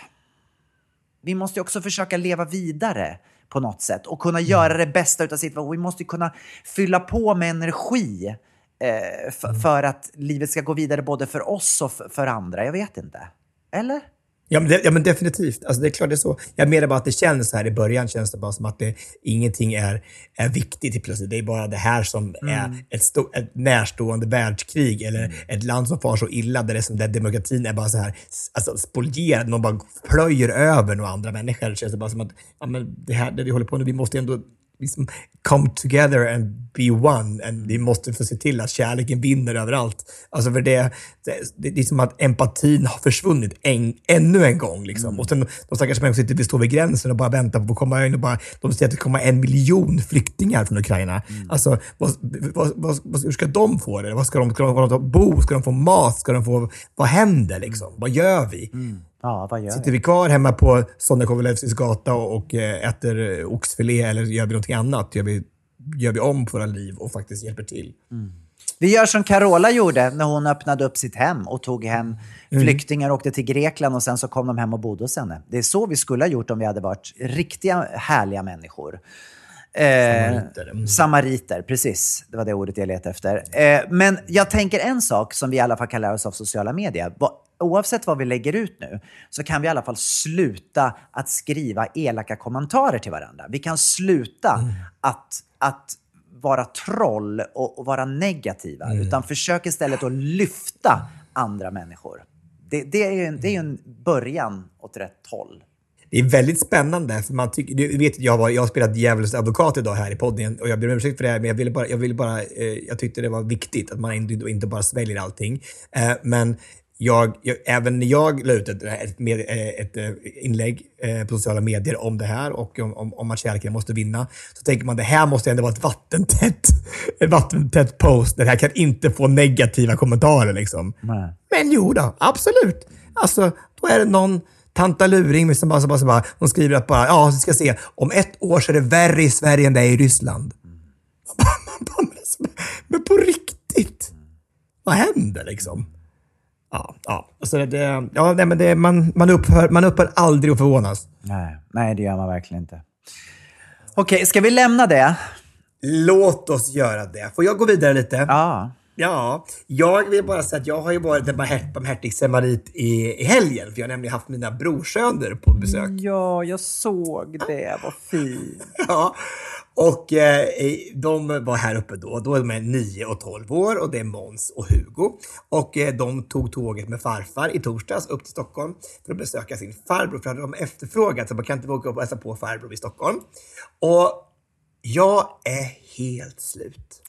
Vi måste ju också försöka leva vidare på något sätt och kunna mm. göra det bästa utav situationen. Vi måste ju kunna fylla på med energi eh, f- mm. för att livet ska gå vidare både för oss och f- för andra. Jag vet inte. Eller? Ja men, det, ja, men definitivt. Alltså, det är klart det är så. Jag menar bara att det känns här i början känns det bara som att det, ingenting är, är viktigt i plötsligt. Det är bara det här som mm. är ett, stå, ett närstående världskrig eller mm. ett land som far så illa där, det som, där demokratin är bara så här alltså, spolierad. Någon bara plöjer över några andra människor. Det känns det bara som att ja, men det här det vi håller på nu, vi måste ändå liksom come together and be one. And vi måste få se till att kärleken vinner överallt. Alltså för det, det, det är som att empatin har försvunnit en, ännu en gång. Liksom. Mm. Och sen de stackars människor sitter, vi står vid gränsen och bara väntar på att komma in och bara, de säger att det kommer en miljon flyktingar från Ukraina. Mm. Alltså, vad, vad, vad, vad, hur ska de få det? Vad ska de, ska de få bo? Ska de få mat? Ska de få, vad händer liksom? Vad gör vi? Mm. Ja, vad gör Sitter vi kvar hemma på Sonja Kovalevskis gata och, och äter oxfilé eller gör vi någonting annat? Gör vi, gör vi om på våra liv och faktiskt hjälper till? Mm. Vi gör som Carola gjorde när hon öppnade upp sitt hem och tog hem mm. flyktingar och åkte till Grekland och sen så kom de hem och bodde hos henne. Det är så vi skulle ha gjort om vi hade varit riktiga härliga människor. Eh, samariter. Mm. samariter, precis. Det var det ordet jag letade efter. Eh, men jag tänker en sak som vi i alla fall kan lära oss av sociala medier. Oavsett vad vi lägger ut nu så kan vi i alla fall sluta att skriva elaka kommentarer till varandra. Vi kan sluta mm. att, att vara troll och, och vara negativa. Mm. Utan försök istället att lyfta andra människor. Det, det är ju en, det är ju en början åt rätt håll. Det är väldigt spännande för man tycker, du vet jag var jag har spelat djävulens advokat idag här i podden och jag ber om ursäkt för det här, men jag ville bara jag ville bara eh, jag tyckte det var viktigt att man inte, inte bara sväljer allting. Eh, men jag, jag även när jag la ut ett, ett, med, ett, ett inlägg eh, på sociala medier om det här och om, om, om att kärleken måste vinna, så tänker man det här måste ändå vara ett vattentätt ett vattentätt post. Det här kan inte få negativa kommentarer liksom. Nej. Men jo då, absolut. Alltså, då är det någon Tanta Luring som bara, som bara, som bara, hon skriver att bara, ja, vi ska se, om ett år så är det värre i Sverige än det är i Ryssland. Mm. Man bara, men på riktigt, vad händer liksom? Ja, ja. Alltså det, ja nej, men det, man, man, upphör, man upphör aldrig att förvånas. Nej, nej, det gör man verkligen inte. Okej, ska vi lämna det? Låt oss göra det. Får jag gå vidare lite? Ja. Ja, jag vill bara säga att jag har ju varit en barmhärtig samarit i, i helgen. För jag har nämligen haft mina brorsöner på besök. Ja, jag såg det. Vad fint. Ja, och eh, de var här uppe då. Då är de nio och tolv år och det är Måns och Hugo. Och eh, de tog tåget med farfar i torsdags upp till Stockholm för att besöka sin farbror. För att de efterfrågat så man kan inte åka upp och hälsa på farbror i Stockholm. Och jag är helt slut.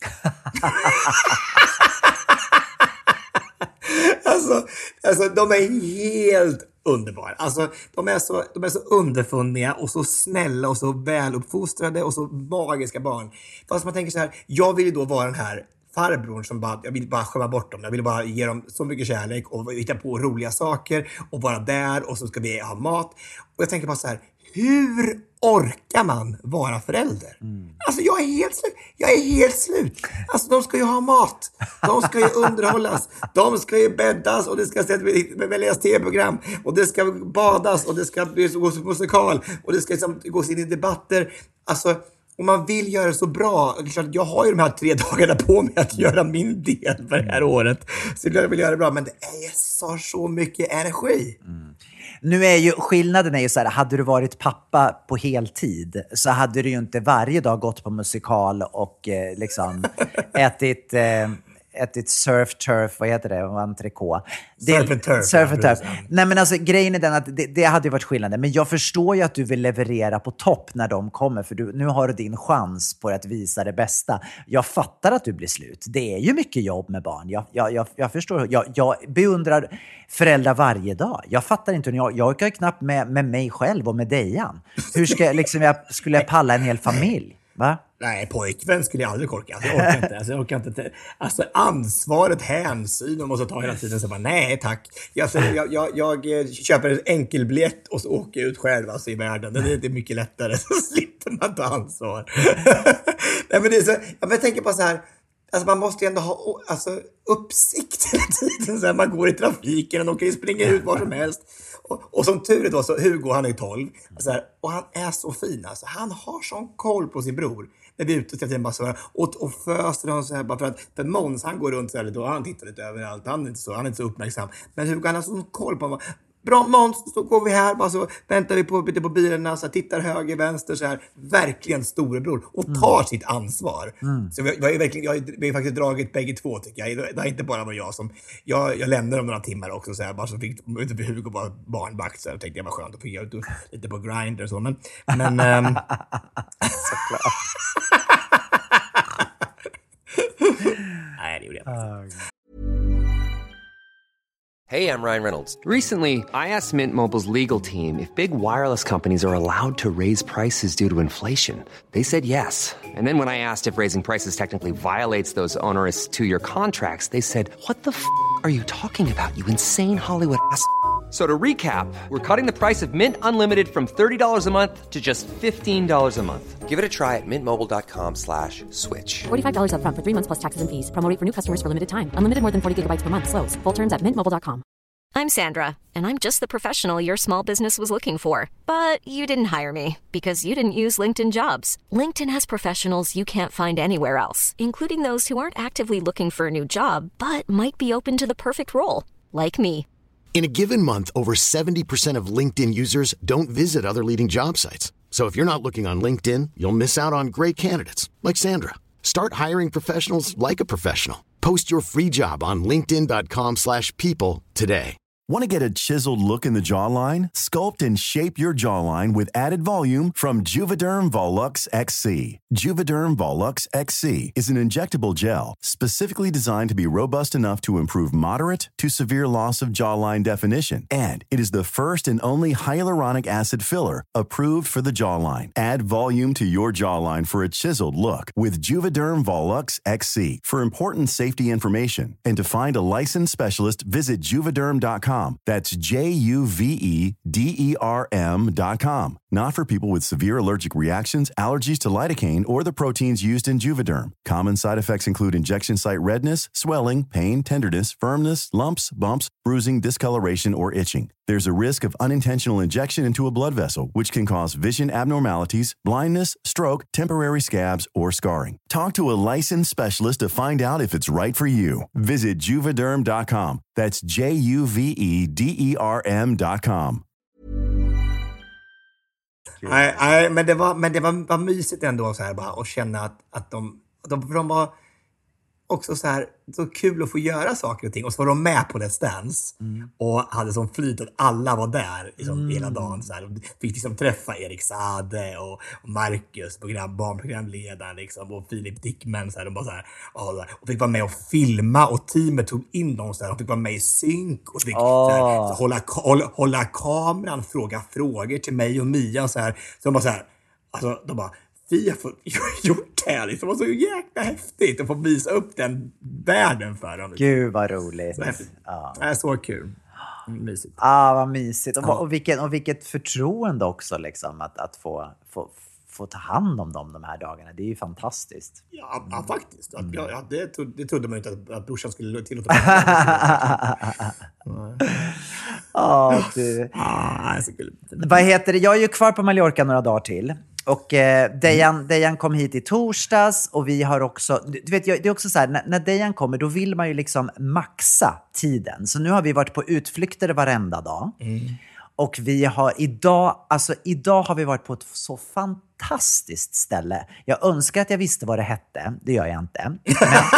alltså, alltså, de är helt underbara. Alltså, de är så, de är så underfundiga och så snälla och så väluppfostrade och så magiska barn. Fast man tänker så här, jag vill ju då vara den här farbrorn som bara, jag vill bara skämma bort dem. Jag vill bara ge dem så mycket kärlek och hitta på roliga saker och vara där och så ska vi ha mat. Och jag tänker bara så här, hur orkar man vara förälder? Mm. Alltså jag är helt slut. Jag är helt slut. Alltså de ska ju ha mat. De ska ju underhållas. De ska ju bäddas och det ska väljas tv-program och det ska badas och det ska gås musikal och det ska liksom gås in i debatter. Alltså om man vill göra det så bra, jag har ju de här tre dagarna på mig att göra min del för det här året. Så jag vill göra det bra, men det är så, så mycket energi. Mm. Nu är ju, skillnaden är ju så här, hade du varit pappa på heltid så hade du ju inte varje dag gått på musikal och eh, liksom ätit... Eh, ätit surf turf, vad heter det? Entrecote. Surf and turf. Surf and turf. Nej men alltså grejen är den att det, det hade ju varit skillnaden. Men jag förstår ju att du vill leverera på topp när de kommer. För du, nu har du din chans på att visa det bästa. Jag fattar att du blir slut. Det är ju mycket jobb med barn. Jag, jag, jag, jag förstår. Jag, jag beundrar föräldrar varje dag. Jag fattar inte. Jag, jag orkar knappt med, med mig själv och med Dejan. Hur ska jag, liksom, jag, skulle jag palla en hel familj? Va? Nej, pojkvän skulle jag aldrig orka. Alltså, jag orkar inte. Alltså, jag orkar inte. Alltså ansvaret, hänsyn, man måste ta hela tiden. Så bara, nej tack. Alltså, jag, jag, jag köper en enkelbiljett och så åker jag ut själv alltså, i världen. Det är, det är mycket lättare. Så slipper man ta ansvar. Nej, men det är så, jag tänker på så här. Alltså man måste ju ändå ha alltså, uppsikt hela tiden. Så här, man går i trafiken och de kan ju springa ut var som helst. Och, och som tur är då så Hugo, han är tolv. Så här, och han är så fin. Alltså, han har sån koll på sin bror. När vi är ute till bara så här, och, och föser honom så här. Bara för att för Måns, han går runt så här lite och han tittar lite överallt. Han är inte så, han är inte så uppmärksam. Men Hugo, han har sån koll på honom. Bra Måns, så går vi här. Bara så väntar vi på, på bilarna. Så här, tittar höger, vänster. Så här, verkligen storebror. Och tar mm. sitt ansvar. Mm. Så vi, vi, har verkligen, jag, vi har faktiskt dragit bägge två tycker jag. Det har inte bara varit jag som... Jag, jag lämnade dem några timmar också. Så här, bara så fick inte Hugo bara barnvakt. Så jag tänkte jag var skönt att få göra lite på Grindr och så. Men... men ähm... Såklart. Nej, det gjorde jag inte. Hey, I'm Ryan Reynolds. Recently, I asked Mint Mobile's legal team if big wireless companies are allowed to raise prices due to inflation. They said yes. And then when I asked if raising prices technically violates those onerous two-year contracts, they said, what the f*** are you talking about, you insane Hollywood ass f- So to recap, we're cutting the price of Mint Unlimited from thirty dollars a month to just fifteen dollars a month. Give it a try at mintmobile.com slash switch. forty-five dollars up front for three months plus taxes and fees. Promo rate for new customers for limited time. Unlimited more than forty gigabytes per month. Slows full terms at mint mobile dot com. I'm Sandra, and I'm just the professional your small business was looking for. But you didn't hire me because you didn't use LinkedIn Jobs. LinkedIn has professionals you can't find anywhere else, including those who aren't actively looking for a new job, but might be open to the perfect role, like me. In a given month, over seventy percent of LinkedIn users don't visit other leading job sites. So if you're not looking on LinkedIn, you'll miss out on great candidates like Sandra. Start hiring professionals like a professional. Post your free job on linkedin dot com slash people today. Want to get a chiseled look in the jawline? Sculpt and shape your jawline with added volume from Juvederm Volux X C. Juvederm Volux X C is an injectable gel specifically designed to be robust enough to improve moderate to severe loss of jawline definition. And it is the first and only hyaluronic acid filler approved for the jawline. Add volume to your jawline for a chiseled look with Juvederm Volux X C. For important safety information and to find a licensed specialist, visit juvederm dot com com. That's J U V E D E R M dot com. Not for people with severe allergic reactions, allergies to lidocaine, or the proteins used in Juvederm. Common side effects include injection site redness, swelling, pain, tenderness, firmness, lumps, bumps, bruising, discoloration, or itching. There's a risk of unintentional injection into a blood vessel, which can cause vision abnormalities, blindness, stroke, temporary scabs, or scarring. Talk to a licensed specialist to find out if it's right for you. Visit Juvederm dot com. That's J U V E D E R M dot com. Nej, nej, men det var, men det var, var mysigt ändå så här bara att känna att, att de, de, de var också så här så kul att få göra saker och ting. Och så var de med på Let's Dance mm. och hade som flyt att alla var där liksom, mm. hela dagen. Så här. Och fick liksom träffa Erik Saade och, och Marcus, program, barnprogramledaren liksom, och Filip Dickman. Så här, de bara så här, och, och fick vara med och filma och teamet tog in dem så här. De fick vara med i synk och fick oh. så här, så hålla, hålla, hålla kameran, fråga frågor till mig och Mia. Så, här. Så de bara så här, alltså de bara, vi har fått gjort det här liksom. Det var så jäkla häftigt att få visa upp den världen för dem. Gud vad roligt. Så ja. Det är så kul. Mysigt. Ah, vad mysigt. Och, ja. och, vilket, och vilket förtroende också liksom, att, att få, få, få ta hand om dem de här dagarna. Det är ju fantastiskt. Ja, ja faktiskt. Att, ja, ja, det, trodde, det trodde man inte att, att brorsan skulle tillåta. Ja, du. Ah, så kul. Vad heter det? Jag är ju kvar på Mallorca några dagar till. Och eh, Dejan, Dejan kom hit i torsdags och vi har också, du vet, det är också så här, när, när Dejan kommer då vill man ju liksom maxa tiden. Så nu har vi varit på utflykter varenda dag. Mm. Och vi har idag, alltså idag har vi varit på ett så fantastiskt ställe. Jag önskar att jag visste vad det hette, det gör jag inte. Men...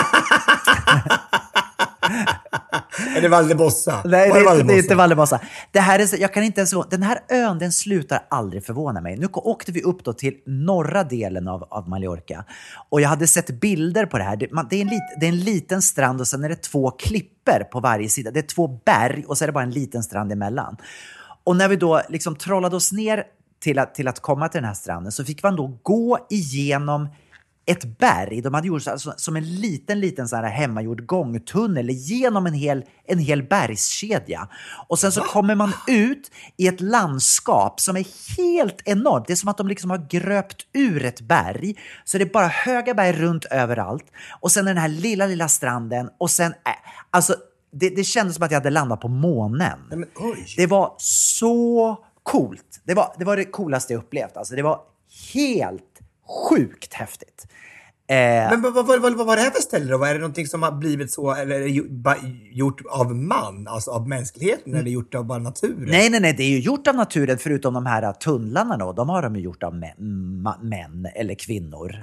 Är det Valdebossa? Nej, det, det, det är inte Valdebossa. Det här är, jag kan inte ens, den här ön, den slutar aldrig förvåna mig. Nu åkte vi upp då till norra delen av, av Mallorca. Och jag hade sett bilder på det här. Det, man, det, är en lit, det är en liten strand och sen är det två klipper på varje sida. Det är två berg och så är det bara en liten strand emellan. Och när vi då liksom trollade oss ner till att, till att komma till den här stranden så fick man då gå igenom ett berg. De hade gjort alltså, som en liten, liten så här hemmagjord gångtunnel genom en hel, en hel bergskedja. Och sen så kommer man ut i ett landskap som är helt enormt. Det är som att de liksom har gröpt ur ett berg. Så det är bara höga berg runt överallt. Och sen den här lilla, lilla stranden. Och sen, äh, alltså det, det kändes som att jag hade landat på månen. Men, oj. Det var så coolt. Det var, det var det coolaste jag upplevt. Alltså det var helt sjukt häftigt. Eh, Men vad, vad, vad, vad var det här för ställe då? Är det någonting som har blivit så, eller gjort av man, alltså av mänskligheten, mm. eller gjort av bara naturen? Nej, nej, nej. Det är ju gjort av naturen, förutom de här tunnlarna då. De har de ju gjort av män, män eller kvinnor.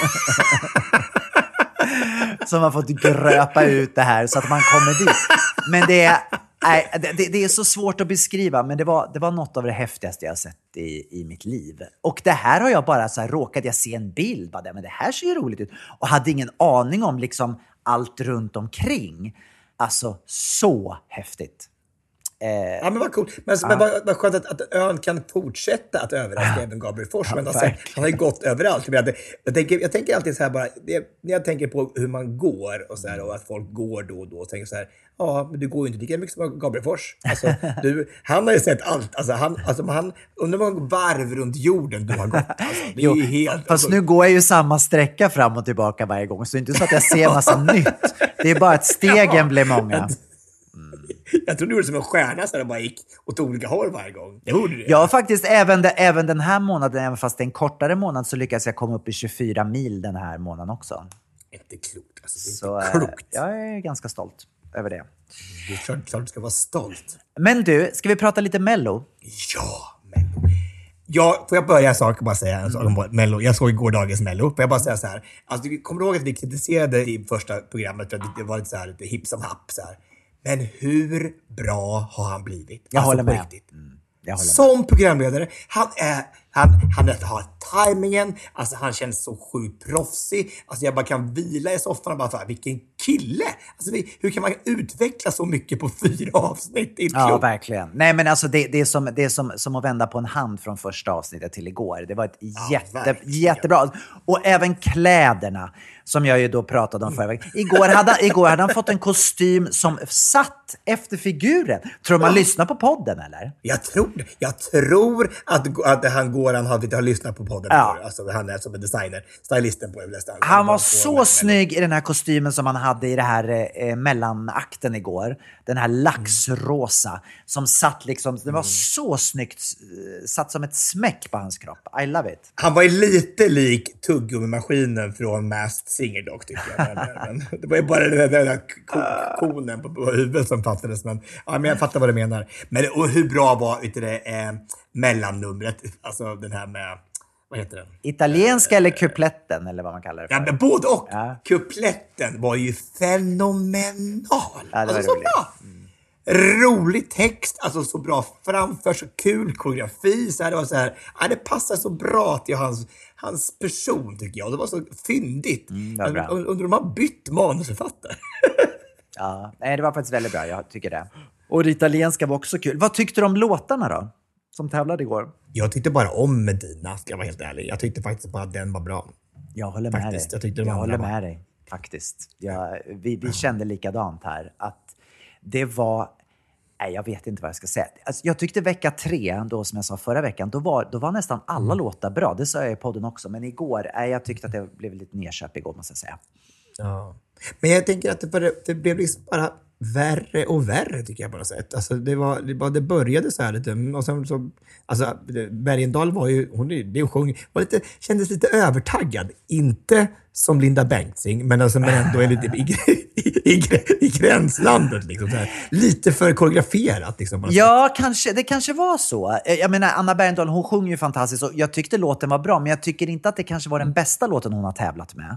Som har fått gröpa ut det här så att man kommer dit. Men det är... Nej, det, det är så svårt att beskriva, men det var, det var något av det häftigaste jag har sett i, i mitt liv. Och det här har jag bara så här, råkat jag se en bild, bara, men det här ser ju roligt ut. Och hade ingen aning om liksom allt runt omkring. Alltså, så häftigt. Eh, ja, men vad coolt. Men, ja. men vad, vad skönt att, att ön kan fortsätta att överraska ja. även Gabriel Fors. Ja, men alltså, han har ju gått överallt. Jag, jag, tänker, jag tänker alltid så här bara, det, när jag tänker på hur man går och, så här, och att folk går då och då, och tänker så här, ja, men du går ju inte lika mycket som Gabriel Fors. Alltså, du, han har ju sett allt. Alltså, han, alltså, han, undrar hur många varv runt jorden du har gått. Alltså, det är jo, ju helt, fast nu går jag ju samma sträcka fram och tillbaka varje gång. Så det är inte så att jag ser massa nytt. Det är bara att stegen ja, blir många. Mm. Jag tror du gjorde som en stjärna så att det bara gick åt olika håll varje gång. Det gjorde det. Ja, faktiskt även, det, även den här månaden, även fast det är en kortare månad, så lyckas jag komma upp i tjugofyra mil den här månaden också. Inte klokt. Alltså, det är så, inte klokt. Jag är ganska stolt över det. Det är klart, klart du ska vara stolt. Men du, ska vi prata lite Mello? Ja, Mello. Ja, får jag börja en sak och bara säga en sak om Mello. Jag såg igår dagens Mello. Får jag bara säga så här. Alltså, kommer du ihåg att vi kritiserade i första programmet för att det var lite så här, lite hipp som happ så här. Men hur bra har han blivit? Jag alltså, håller med. Mm, jag håller Som med. programledare. Han är... Han, han har tajmingen. Alltså han känns så sjukt proffsig. Alltså jag bara kan vila i soffan och bara för vilken kille. Alltså, vi, hur kan man utveckla så mycket på fyra avsnitt? Det är Ja, klokt. verkligen. Nej, men alltså det, det är, som, det är som, som att vända på en hand från första avsnittet till igår. Det var ett jätte, verkligen. jättebra. Och även kläderna, som jag ju då pratade om förra veckan. Igår hade, igår hade han fått en kostym som satt efter figuren. Tror man lyssnar på podden, eller? Jag tror det. Jag tror att, att han går, han har, har lyssnat på podden. Ja. Alltså, han är som en designer. Stylisten på Everest. Han var så snygg i den här kostymen som han hade i det här eh, mellanakten igår. Den här laxrosa som satt liksom, det var så snyggt, eh, satt som ett smäck på hans kropp. I love it. Han var ju lite lik tuggummi-maskinen från Masked Singer dock, tycker jag. Men, men, det var ju bara den där, där konen på, på huvudet som fattades. Men, ja, men jag fattar vad du menar. Men och hur bra var vet du, det, eh, mellannumret? Alltså den här med... Vad heter den? Italienska eller kupletten, eller vad man kallar det för. Ja, men både och. Ja. Kupletten var ju fenomenal. Ja, det var alltså, så roligt. bra. Mm. Rolig text, alltså så bra framför, så kul koreografi. Så här, det var så här, ja, det passar så bra till hans, hans person, tycker jag. Det var så fyndigt. Mm, det var bra. Undrar om de har bytt manusförfattare. Ja, nej, det var faktiskt väldigt bra, jag tycker det. Och det italienska var också kul. Vad tyckte du om låtarna då? Som tävlade igår. Jag tyckte bara om Medina, ska jag vara helt ärlig. Jag tyckte faktiskt bara att den var bra. Jag håller med Faktiskt, dig. jag tyckte det jag var håller bra. med dig, faktiskt. Jag, vi vi kände likadant här. Att det var... Nej, jag vet inte vad jag ska säga. Alltså, jag tyckte vecka tre, då som jag sa förra veckan, då var, då var nästan alla Mm. låtar bra. Det sa jag i podden också. Men igår, nej, jag tyckte att det blev lite nedköp igår, måste jag säga. Ja. Men jag tänker att det, bara, det blev liksom bara värre och värre, tycker jag på något sätt. Alltså det, var, det, bara, det började så här lite. Och sen så, alltså Bergendahl var ju, hon, det sjöng, var lite, kändes lite övertaggad. Inte som Linda Bengtzing, men, alltså, men ändå är lite i, i, i, i gränslandet. Liksom, så här. Lite för koreograferat. Liksom, Ja, kanske, det kanske var så. Jag menar, Anna Bergendahl, hon sjunger ju fantastiskt. Och jag tyckte låten var bra, men jag tycker inte att det kanske var den bästa låten hon har tävlat med.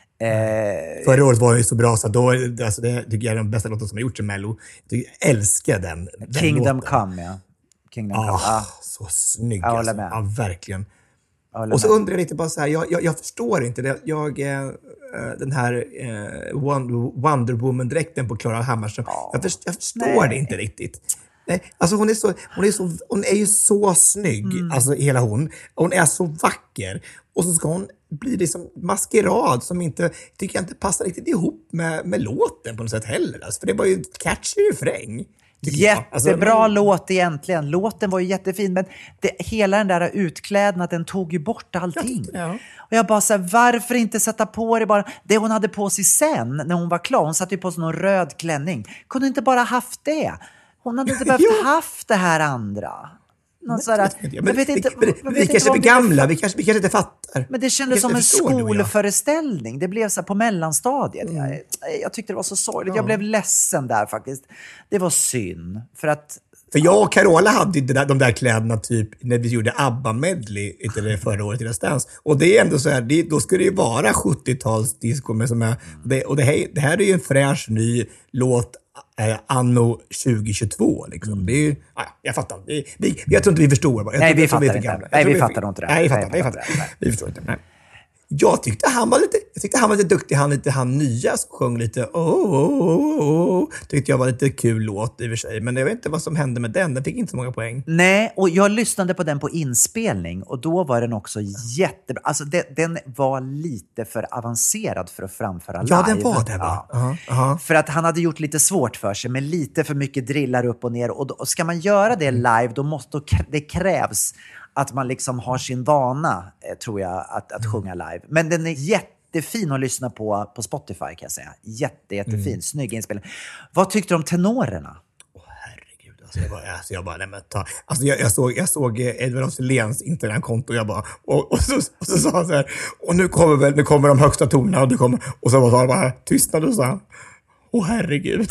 Eh, Förra året var det så bra så då, alltså det tycker jag är den bästa låten som har gjorts i Mello. Jag älskar den, den Kingdom låten. Come, ja. Kingdom Ah, Come. Ah, så snygg. jag håller Alltså. med. Ja, verkligen. jag håller Och så med. undrar jag lite bara så här, jag, jag, jag förstår inte det. Jag, eh, den här eh, Wonder, Wonder Woman-dräkten på Clara Hammarström, Ja. jag, först, jag förstår Nej. det inte riktigt. Nej, alltså hon är, så, hon, är så, hon är ju så snygg, Mm. alltså hela hon. Hon är så vacker. Och så ska hon bli liksom maskerad som inte, tycker jag inte passar riktigt ihop med, med låten på något sätt heller. Alltså, för det var ju ett catchy refräng. tycker jag. Alltså, Jättebra men- låt egentligen. Låten var ju jättefin, men det, hela den där utklädnaden tog ju bort allting. tyckte det, ja. Och jag bara så här, varför inte sätta på det bara? Det hon hade på sig sen, när hon var klar, hon satte ju på sig någon röd klänning. Kunde inte bara haft det? Hon hade inte behövt Ja. haft det här andra. Någon så här, Ja, jag men vet inte, vi, jag vi, vet vi inte kanske vad är vi- gamla, vi kanske, vi kanske inte fattar. Men det kändes Vi som en kanske förstår, du och jag. skolföreställning. Det blev så här på mellanstadiet. Mm. Jag, jag tyckte det var så sorgligt. Jag blev ledsen där faktiskt. Det var synd. För att... För jag och Carola hade ju det där, de där kläderna typ när vi gjorde ABBA-medley inte det förra året i Let's Dance. Och det är ändå så här, det, då ska det ju vara sjuttio-talsdisco med som är, det, och det här, det här är ju en fräsch ny låt eh, anno tjugo tjugotvå liksom. Mm. Det är ju, ja, jag fattar. Vi, vi, jag tror inte vi förstår. Jag Nej, tror, vi jag tror fattar är för inte. gamla. Nej, Jag vi tror fattar nog inte det. Nej, vi fattar, Nej, nej, vi vi fattar fattar. inte det. Vi förstår inte. Nej. Jag tyckte han var lite, jag tyckte han var lite duktig. Han lite han nya som sjöng lite oh, oh, oh, oh. Tyckte jag var lite kul låt i och för sig. Men jag vet inte vad som hände med den. Den fick inte så många poäng. Nej, och jag lyssnade på den på inspelning och då var den också jättebra. Alltså det, den var lite för avancerad för att framföra live. Ja, den var det, va? Ja. Uh-huh. För att han hade gjort lite svårt för sig med lite för mycket drillar upp och ner. Och, då, och ska man göra det live, då måste då, krä- det krävs att man liksom har sin vana, eh, tror jag, att, att sjunga live. Men den är jättefin att lyssna på på Spotify, kan jag säga. Jätte, jättefin, Mm. snygg inspelning. Vad tyckte du om tenorerna? Herregud, alltså jag bara, alltså jag bara nej men ta. Alltså jag, jag såg, jag såg eh, Edvard af Sillén Instagramkonto och jag bara, och, och, så, och så sa han så här, och nu kommer väl, nu kommer de högsta tonerna och det kommer, och så sa han bara, tystnad och så sa han, åh herregud.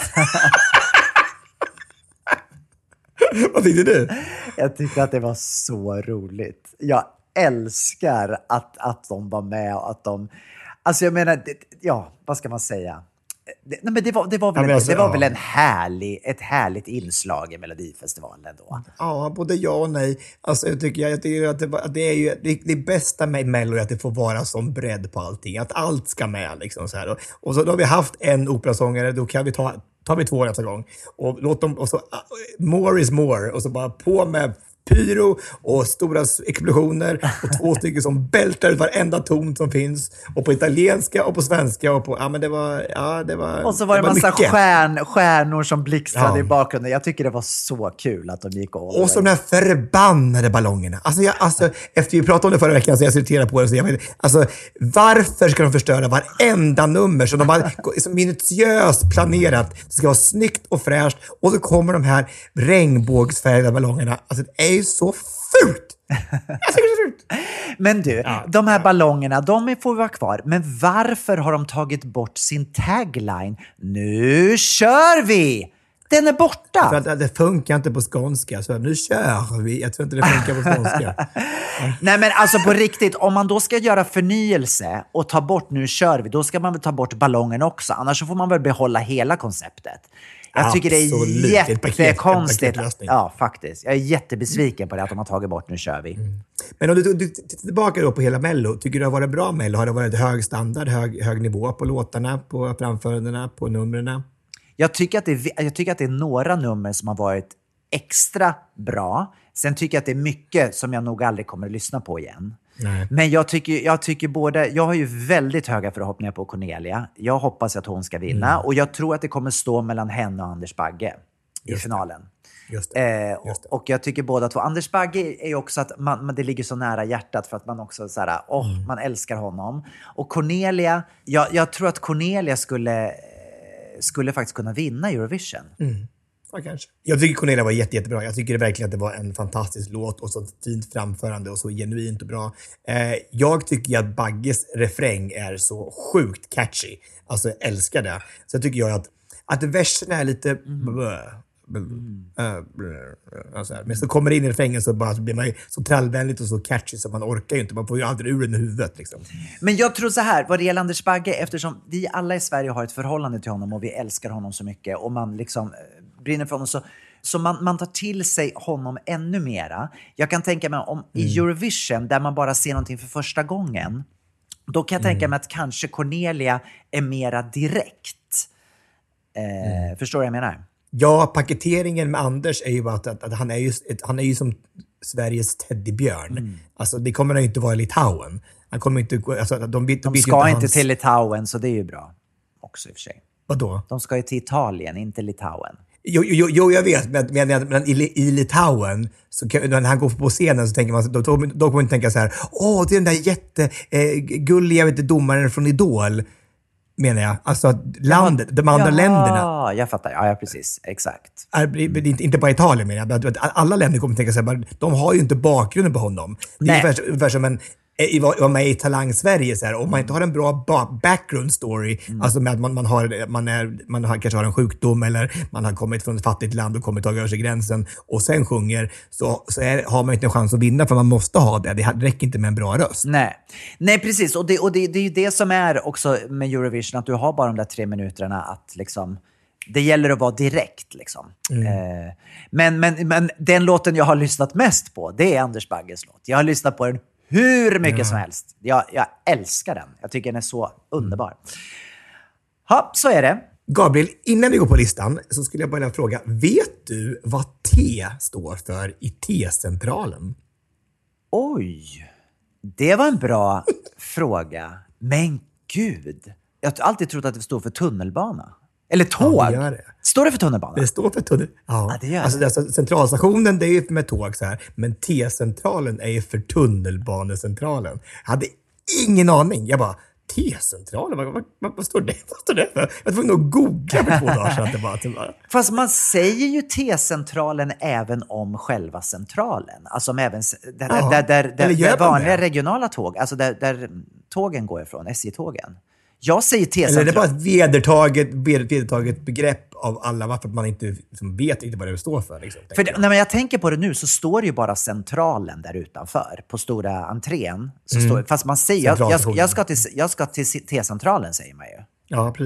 Vad tyckte du? Jag tyckte att det var så roligt. Jag älskar att, att de var med och att de... Alltså jag menar, det, ja, vad ska man säga? Det, nej, men det var, det var, väl, ja, en, alltså, det var ja. väl en härlig, ett härligt inslag i Melodifestivalen då. Ja, både ja och nej. Alltså, jag tycker, jag tycker att, det, att det är ju det, det bästa med Mello är att det får vara som bredd på allting. Att allt ska med liksom så här. Och, och så då har vi haft en operasångare, då kan vi ta tar vi två nästa gång. Och låt dem, och så, uh, more is more. Och så bara på med pyro och stora explosioner och två stycken som bältar ut varenda ton som finns. Och på italienska och på svenska och på, ja men det var, ja det var Och så var det, det en massa mycket. stjärn, stjärnor som blixtrade Ja. i bakgrunden. Jag tycker det var så kul att de gick all Och så the way. de här förbannade ballongerna. Alltså, jag, alltså, efter vi pratade om det förra veckan så jag irriterad på det. Så jag vet, alltså, varför ska de förstöra varenda nummer som de har så minutiöst planerat? Det ska vara snyggt och fräscht. Och så kommer de här regnbågsfärgade ballongerna. Alltså, det är ju så fult! Jag tycker det är fult. Men du, Ja. de här ballongerna, de får vara kvar. Men varför har de tagit bort sin tagline? Nu kör vi! Den är borta! För att det funkar inte på skånska. Så nu kör vi. Jag tror inte det funkar på skånska. Nej men alltså på riktigt, om man då ska göra förnyelse och ta bort nu kör vi, då ska man väl ta bort ballongen också. Annars så får man väl behålla hela konceptet. Jag tycker det Absolut. är Det är ett paket- en jättekonstigt. paketlösning. Ja, faktiskt. Jag är jättebesviken på det att de har tagit bort nu kör vi. Mm. Men om du, du tittar tillbaka då på hela Mello, tycker du det har varit bra Mello? Har det varit hög standard, hög, hög nivå på låtarna, på framförandena, på numren? Jag tycker, att det är, jag tycker att det är några nummer som har varit extra bra. Sen tycker jag att det är mycket som jag nog aldrig kommer att lyssna på igen. Nej. Men jag tycker, jag tycker både, jag har ju väldigt höga förhoppningar på Cornelia. Jag hoppas att hon ska vinna. Mm. Och jag tror att det kommer stå mellan henne och Anders Bagge i Just det. finalen. Just det. Eh, Just det. och, och jag tycker båda två. Anders Bagge är ju också att man, man, det ligger så nära hjärtat för att man också så här, åh, Mm. man älskar honom. Och Cornelia, jag, jag tror att Cornelia skulle, skulle faktiskt kunna vinna Eurovision. Mm. Ja, kanske. Jag tycker Cornelia var jätte, jättebra. Jag tycker verkligen att det var en fantastisk låt och så fint framförande och så genuint och bra. Eh, jag tycker att Bagges refräng är så sjukt catchy. Alltså jag älskar det. Så jag tycker jag att, att verserna är lite... Mm. Blö, blö, äh, blö, alltså här. Men så kommer det in i refrängen så bara så blir man ju så trallvänligt och så catchy så man orkar ju inte. Man får ju aldrig ur den i huvudet liksom. Men jag tror så här, vad det gäller Anders Bagge, eftersom vi alla i Sverige har ett förhållande till honom och vi älskar honom så mycket och man liksom eh, brinner för honom så, så man, man tar till sig honom ännu mera. Jag kan tänka mig om mm. i Eurovision där man bara ser någonting för första gången, då kan jag Mm. tänka mig att kanske Cornelia är mera direkt. Eh, mm. Förstår du vad jag menar? Ja, paketeringen med Anders är ju bara att, att, att han, är ju, ett, han är ju som Sveriges teddybjörn. Mm. Alltså det kommer han ju inte vara i Litauen. Han kommer inte... Alltså, de de, de de ska inte, inte hans... hans... till Litauen, så det är ju bra också i och för sig. Vadå? De ska ju till Italien, inte Litauen. Jo, jo, jo jag vet, men, men, men i, i Litauen, så kan, när han går på scenen så tänker man, då, då, då kommer man inte tänka så här, åh, det är den där jättegulliga, eh, vet inte, domaren från Idol, menar jag. Alltså landet, de andra Jaha, länderna. Ja, jag fattar. Ja, ja, precis. Exakt. Är, inte, inte bara Italien, menar jag. Men alla länder kommer tänka så här, de har ju inte bakgrunden på honom. Det är ungefär, ungefär som en i var med i Talang Sverige så här, om man inte har en bra background story, mm. alltså med att man, man har man är man har, kanske har en sjukdom eller man har kommit från ett fattigt land och kommit tagit över sig gränsen och sen sjunger, så, så är, har man inte en chans att vinna, för man måste ha det. Det räcker inte med en bra röst. Nej, Nej precis. Och, det, och det, det är ju det som är också med Eurovision, att du har bara de där tre minuterna att liksom, det gäller att vara direkt liksom. Mm. Eh, men, men, men den låten jag har lyssnat mest på, det är Anders Bagges låt. Jag har lyssnat på den hur mycket ja. som helst. Jag, jag älskar den. Jag tycker den är så underbar. Ja, så är det. Gabriel, innan vi går på listan så skulle jag bara fråga, vet du vad T står för i T-centralen? Oj, det var en bra fråga. Men gud, jag har alltid trott att det stod för tunnelbana. Eller tåg. Ja, det gör det. Står det för tunnelbana? Det står för tunnel. Ja, ja det gör alltså, det. Alltså, centralstationen, det är ju med tåg så här. Men T-centralen är ju för tunnelbanecentralen. Jag hade ingen aning. Jag bara, T-centralen? Vad, vad, vad, vad står det? Vad står det för? Jag var nog att googla för två dagar sedan. Det bara, det bara. Fast man säger ju T-centralen även om själva centralen. Alltså om även där, ja, där, där, där, där vanliga det? regionala tåg, alltså där, där tågen går ifrån, S J-tågen. Jag säger T-central. Eller är det bara ett vedertaget, vedertaget begrepp av alla, varför man inte liksom vet inte vad det står för? Liksom, för det, när jag tänker på det nu så står det ju bara centralen där utanför, på stora entrén. Så mm. står, fast man säger, jag, jag, jag, ska till, jag ska till T-centralen säger man ju. Ja, precis.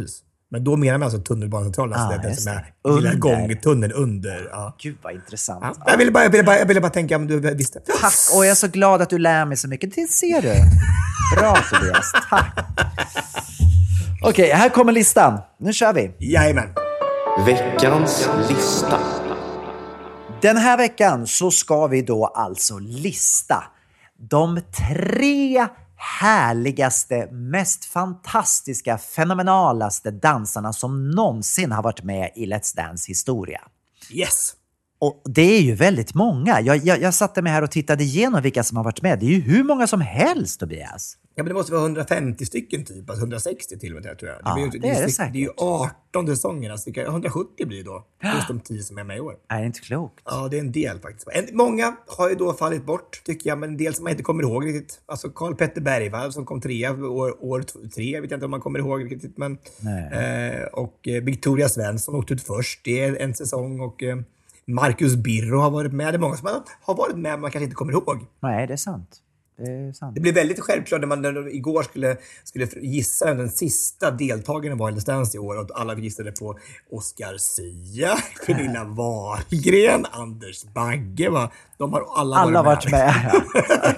Men då menar man alltså tunnelbanecentralen, Ah, alltså den just som det. är lilla Under. gångtunneln under. Ja. Gud vad intressant. Ja. Jag, ville bara, jag, ville bara, jag ville bara tänka om du visste. Tack, och jag är så glad att du lär mig så mycket. Det ser du. Bra Tobias, tack. Okej, okay, här kommer listan. Nu kör vi. Jajamän. Veckans lista. Den här veckan så ska vi då alltså lista de tre härligaste, mest fantastiska, fenomenalaste dansarna som någonsin har varit med i Let's Dance historia. Yes. Och det är ju väldigt många. Jag, jag, jag satte mig här och tittade igenom vilka som har varit med. Det är ju hur många som helst, Tobias. Ja, men det måste vara hundrafemtio stycken typ. Alltså hundrasextio till och med, tror jag. Ja, det, det blir, är det, det det, säkert. det är ju arton säsonger. Alltså, hundrasjuttio blir det då. Just de tio som är med i år. Är det inte klokt? Ja, det är en del faktiskt. En, många har ju då fallit bort, tycker jag. Men en del som man inte kommer ihåg riktigt. Alltså Carl Petter Bergvall som kom trea år, år tre. Jag vet inte om man kommer ihåg riktigt. Men, eh, och eh, Victoria Svensson åkte ut först. Det är en säsong. Och eh, Marcus Birro har varit med. Det är många som har varit med men man kanske inte kommer ihåg. Nej, det är sant. Det är sant. Det blev väldigt självklart när man när de igår skulle, skulle gissa vem den sista deltagaren var i Let's Dance i år. Och alla gissade på Oscar Sia, Pernilla Wahlgren, Anders Bagge. Va? De har alla, alla varit med. Varit med.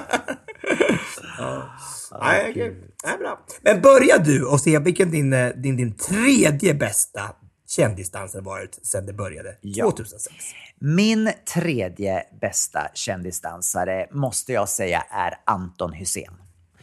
Ja. Nej, okay. Nej, bra. Men börja du och se vilken din, din, din tredje bästa kändisdansare varit sedan det började, Ja. tjugohundrasex. Min tredje bästa kändisdansare måste jag säga är Anton Hysén.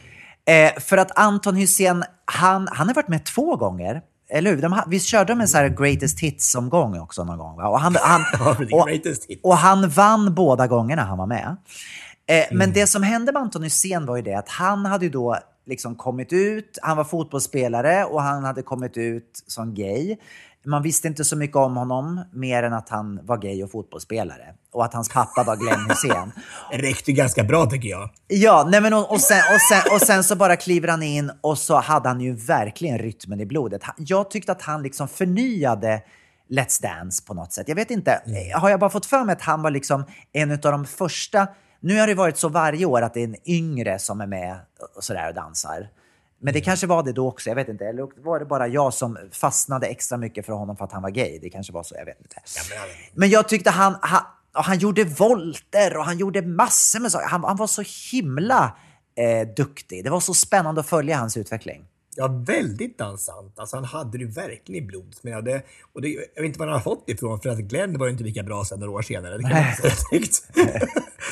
Eh, för att Anton Hysén, han, han har varit med två gånger. Eller hur? De, vi körde med en sån här greatest hits-omgång också någon gång. Va? Och, han, han, och, och han vann båda gångerna han var med. Eh, mm. Men det som hände med Anton Hysén var ju det att han hade ju då liksom kommit ut, han var fotbollsspelare och han hade kommit ut som gay. Man visste inte så mycket om honom mer än att han var gay och fotbollsspelare. Och att hans pappa var Glenn Hysén. Det räckte ganska bra tycker jag. Ja, nej men och, och, sen, och, sen, och sen så bara kliver han in och så hade han ju verkligen rytmen i blodet. Jag tyckte att han liksom förnyade Let's Dance på något sätt. Jag vet inte, mm. har jag bara fått för mig att han var liksom en av de första. Nu har det varit så varje år att det är en yngre som är med och sådär och dansar. Men det kanske var det då också, jag vet inte. Eller var det bara jag som fastnade extra mycket för honom för att han var gay? Det kanske var så, jag vet inte. Ja, men, men jag tyckte han, han, han gjorde volter och han gjorde massor med saker. Han, han var så himla eh, duktig. Det var så spännande att följa hans utveckling. Ja, väldigt dansant. Alltså han hade det verkligen i blod. Men jag, det, och det, jag vet inte var han har fått det ifrån. För att Glenn var ju inte lika bra sen några år senare. Det kan man säga.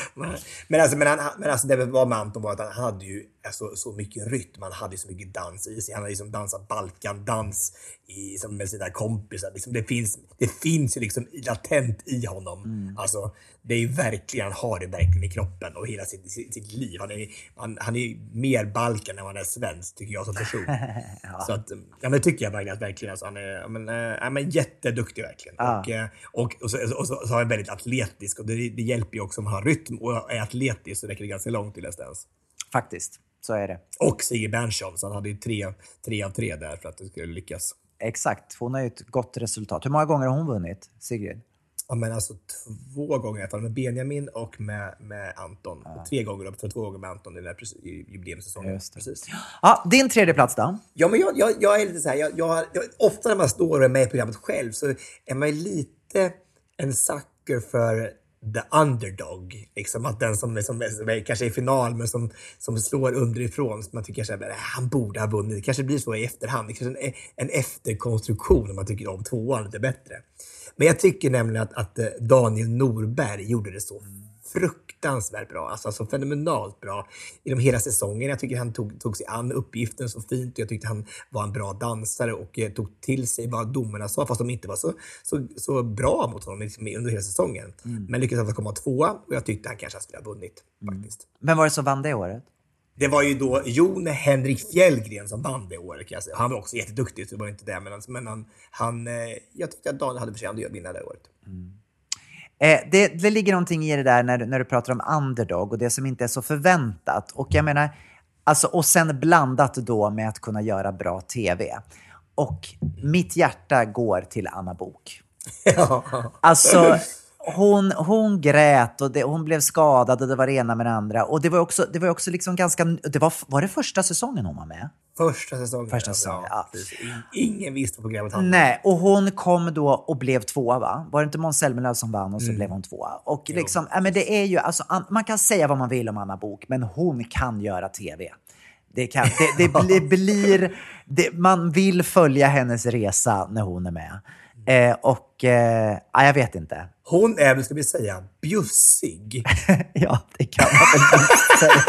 men, alltså, men, han, men alltså det var med Anton var att han hade ju alltså, så mycket rytm. Han hade så mycket dans i sig. Han hade liksom dansat Balkan-dans i, liksom, med sina kompisar. Liksom, det, finns, det finns ju liksom latent i honom. Mm. Alltså, det är ju verkligen, han har det verkligen i kroppen och hela sitt, sitt, sitt liv. Han är, han, han är mer Balkan än vad han är svensk, tycker jag som person. ja. Så att, ja, men det tycker jag verkligen. verkligen alltså, han är men, äh, men jätteduktig verkligen. Ja. Och, och, och, så, och, så, och så är han väldigt atletisk. Och det, det hjälper ju också om han har rytm och är atletisk så räcker det ganska långt till Let's Dance. Faktiskt, så är det. Och Sigrid Bernson, så han hade ju tre, tre av tre där för att det skulle lyckas. Exakt, hon har ju ett gott resultat. Hur många gånger har hon vunnit, Sigrid? Ja, men alltså två gånger i alla fall med Benjamin och med, med Anton. Ja. Tre gånger då, för två gånger med Anton i den här jubileumssäsongen. Precis. Ja, din tredje plats då? Ja, men jag, jag, jag är lite så här, jag, jag, jag, ofta när man står och är med i programmet själv så är man lite en sucker för the underdog. Liksom att den som, som, som är, kanske är i final men som, som slår underifrån. Så man tycker att han borde ha vunnit. Det kanske blir så i efterhand. Det kanske är en, en efterkonstruktion om man tycker om tvåan lite bättre. Men jag tycker nämligen att, att Daniel Norberg gjorde det så fruktansvärt bra. Alltså, alltså fenomenalt bra i de hela säsongen. Jag tycker han tog, tog sig an uppgiften så fint. Och jag tyckte han var en bra dansare och eh, tog till sig vad domarna sa. Fast de inte var så, så, så bra mot honom liksom, under hela säsongen. Mm. Men lyckades att komma tvåa och jag tyckte han kanske skulle ha vunnit faktiskt. Mm. Vem var det som vann det året? Det var ju då Jon Henrik Fjällgren som vann det året kan jag säga. Han var också jätteduktig så det var inte det. Men, han, men han, han, jag tyckte att Daniel hade förtjänat att vinna det året. Mm. Eh, det, det ligger någonting i det där när, när du pratar om underdog och det som inte är så förväntat. Och jag menar, alltså, och sen blandat då med att kunna göra bra tv. Och mitt hjärta går till Anna Bok. Ja. Alltså... Hon, hon grät och det, hon blev skadad och det var det ena med det andra. Och det var också, det var också liksom ganska... Det var, var det första säsongen hon var med? Första säsongen. Första säsongen, ja. Ingen visste på programmet handlade. Nej, och hon kom då och blev tvåa, va? Var det inte Måns Zelmerlöw som vann och så mm. blev hon tvåa? Och liksom, ja, men det är ju, alltså, man kan säga vad man vill om Anna Bok, men hon kan göra tv. Det, kan, det, det blir, blir det, man vill följa hennes resa när hon är med. Eh, och eh, ja, jag vet inte. Hon är, ska vi säga, bjussig. Ja, det kan man väl säga.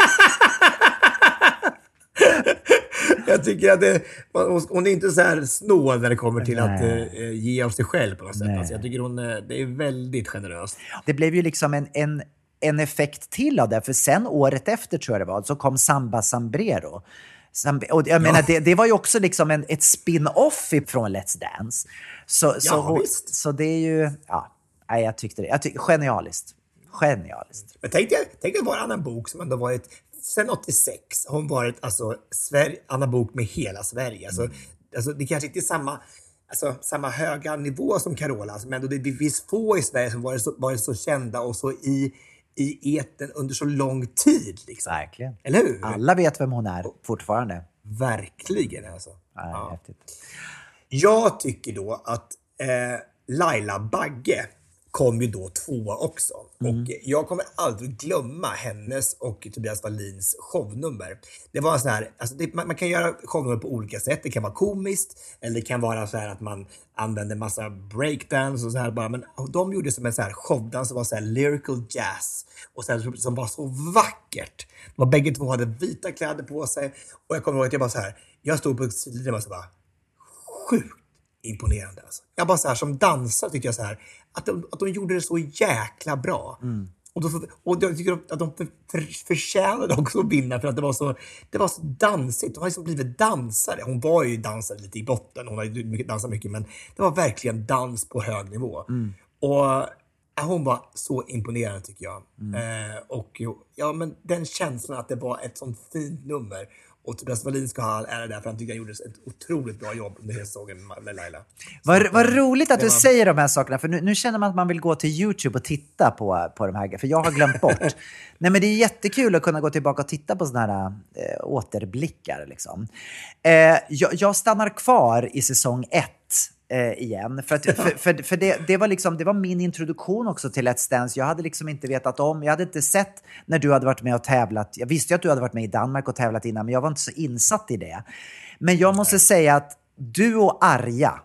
Jag tycker att det, hon är inte så här snål när det kommer till Nej. att uh, ge av sig själv på något sätt. Alltså, jag tycker hon det är väldigt generöst. Det blev ju liksom en, en, en effekt till av det. För sen året efter, tror jag det var, så kom Samba Sambrero. Samb- och jag menar, ja. det, det var ju också liksom en, ett spin-off från Let's Dance. Så, så, ja, hon, så det är ju... Ja, jag tyckte det. Jag tyckte, genialiskt. Genialiskt. Men tänk dig, tänk dig vara en annan bok som ändå varit... Sen åttiosex har hon varit alltså, Sverige, Anna Bok med hela Sverige. Alltså, mm. alltså, det kanske inte är samma, alltså, samma höga nivå som Carola. Alltså, men det, det finns få i Sverige som varit så, varit så kända och så i, i eten under så lång tid. Liksom. Verkligen. Eller hur? Alla vet vem hon är fortfarande. Verkligen alltså. Nej, ja. Häftigt. Jag tycker då att eh, Laila Bagge kom ju då tvåa också. Mm. Och jag kommer aldrig glömma hennes och Tobias Wallins shownummer. Det var en sån här, alltså det, man, man kan göra shownummer på olika sätt. Det kan vara komiskt, eller det kan vara så här att man använder massa breakdance och så här bara. Men de gjorde som en så här showdans som var så här lyrical jazz. Och så här, som var så vackert. De var bägge två hade vita kläder på sig. Och jag kommer ihåg att jag bara så här, jag stod på sidan och så bara, sjukt imponerande alltså. Jag bara så här, som dansare tyckte jag så här, att de, att de gjorde det så jäkla bra. Mm. Och, då, och jag tycker att de för, för, förtjänade också att vinna för att det var så, det var så dansigt. De har liksom blivit dansare. Hon var ju dansare lite i botten. Hon har ju dansat mycket, men det var verkligen dans på hög nivå. Mm. Och ja, hon var så imponerande tycker jag. Mm. Eh, och ja, men den känslan att det var ett sånt fint nummer. Och Tobias Wallin ska ha all ära där, för han tycker han gjorde ett otroligt bra jobb under hela säsongen med Laila. Vad, vad roligt att du var... säger de här sakerna, för nu, nu känner man att man vill gå till YouTube och titta på, på de här, för jag har glömt bort. Nej, men det är jättekul att kunna gå tillbaka och titta på såna här äh, återblickar. Liksom. Eh, jag, jag stannar kvar i säsong ett. Eh, igen. För, att, för, för, för det, det, var liksom, det var min introduktion också till Let's Dance. Jag hade liksom inte vetat om, jag hade inte sett när du hade varit med och tävlat. Jag visste ju att du hade varit med i Danmark och tävlat innan, men jag var inte så insatt i det. Men jag måste Nej. säga att du och Arja,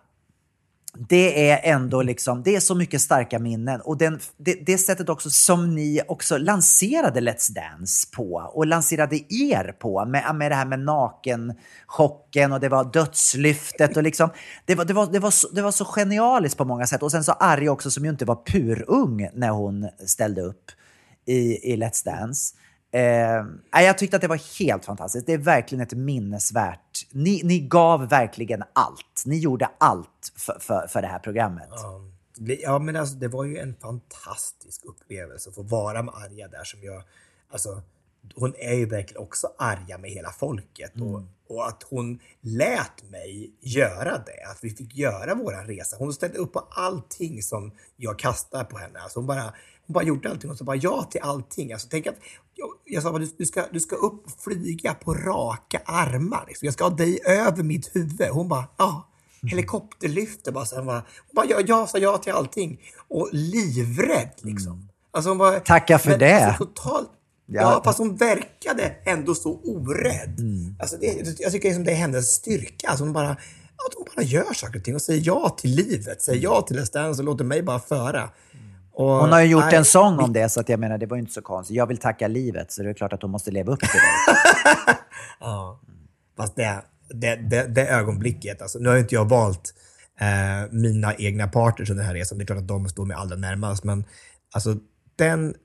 det är ändå liksom, det är så mycket starka minnen. Och den, det, det sättet också som ni också lanserade Let's Dance på. Och lanserade er på. Med, med det här med nakenchocken. Och det var dödslyftet. Och liksom, det, var, det, var, det, var så, det var så genialiskt på många sätt. Och sen så Arja också, som ju inte var purung när hon ställde upp i, i Let's Dance. Eh, jag tyckte att det var helt fantastiskt. Det är verkligen ett minnesvärt. Ni, ni gav verkligen allt. Ni gjorde allt för, för, för det här programmet. Ja, ja men alltså, det var ju en fantastisk upplevelse att få vara med Arja där. Som jag, alltså, hon är ju verkligen också Arja med hela folket. Mm. Och, och att hon lät mig göra det. Att vi fick göra våran resa. Hon ställde upp på allting som jag kastade på henne. Alltså hon bara... Hon bara gjorde allting och så bara ja till allting. Alltså, tänk att, jag, jag sa du, du, ska, du ska upp och flyga på raka armar. Liksom. Jag ska ha dig över mitt huvud. Hon bara, ja, helikopterlyfter. Bara, så hon bara, hon bara ja, jag sa ja till allting. Och livrädd liksom. Alltså, hon bara, Tacka för men, det. Alltså, totalt, ja. ja, fast hon verkade ändå så orädd. Mm. Alltså, det, jag tycker liksom det är hennes styrka. Alltså, hon bara... Att hon bara gör saker och ting och säger ja till livet. Säger ja till Let's Dance och låter mig bara föra. Och, hon har ju gjort nej, en sång om det, så att jag menar, det var ju inte så konstigt. Jag vill tacka livet, så det är klart att hon måste leva upp till det. Ja, fast det, det, det, det ögonblicket, alltså, nu har inte jag valt eh, mina egna partners under den här resan. Det är klart att de står mig allra närmast, men alltså den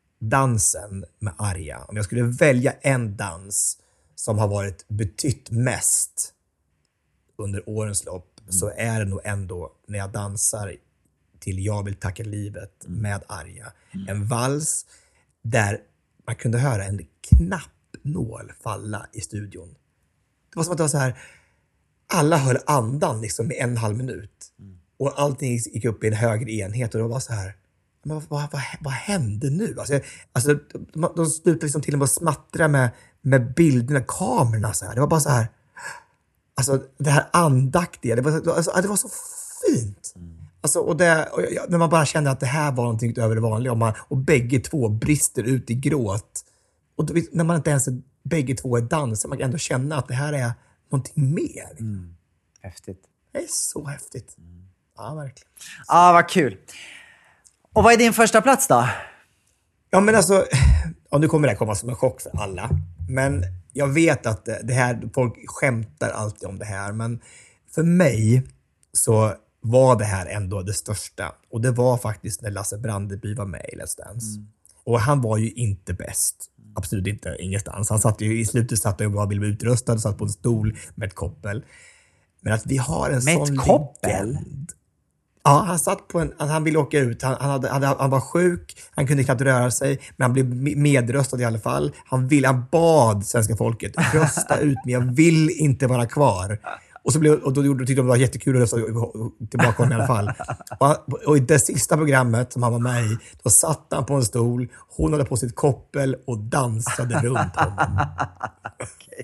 dansen med Arja, om jag skulle välja en dans som har varit betytt mest under årens lopp, mm. så är det nog ändå när jag dansar till Jag vill tacka livet med Arja. Mm. En vals där man kunde höra en knappnål falla i studion. Det var som att det var så här, alla höll andan liksom i en halv minut. Mm. Och allting gick upp i en högre enhet och det var så här, men vad, vad, vad, vad hände nu? Alltså, alltså, de, de slutade liksom till och med att smattra med, med bilderna, kamerorna så här. Det var bara så här, Alltså det här andaktiga, det var, alltså, det var så fint. Mm. Alltså, och det, och jag, när man bara kände att det här var någonting utöver det vanliga. Och, man, och bägge två brister ut i gråt. Och då, när man inte ens är, bägge två är dansare, man kan ändå känna att det här är någonting mer. Mm. Häftigt. Det är så häftigt. Mm. Ja, verkligen. Ja, ah, vad kul. Och vad är din första plats då? Ja, men alltså, ja, nu kommer det komma som en chock för alla. Men jag vet att det här, folk skämtar alltid om det här. Men för mig så var det här ändå det största. Och det var faktiskt när Lasse Brandeby var med i Let's Dance. Mm. Och han var ju inte bäst. Absolut inte, ingenstans. Han satt ju i slutet, satt och bara ville bli utrustad, satt på en stol med ett koppel. Men att vi har en med sån ett koppel? Legend. Ja, han satt på en, han ville åka ut. Han, han, hade, han var sjuk, han kunde knappt röra sig, men han blev medröstad i alla fall. Han ville, han bad svenska folket, rösta ut mig, jag vill inte vara kvar. Och, så blev, och då tyckte de det var jättekul att rösta tillbaka honom i alla fall. Och, han, och i det sista programmet som han var med i, då satt han på en stol, hon hade på sitt koppel och dansade runt honom. Okej.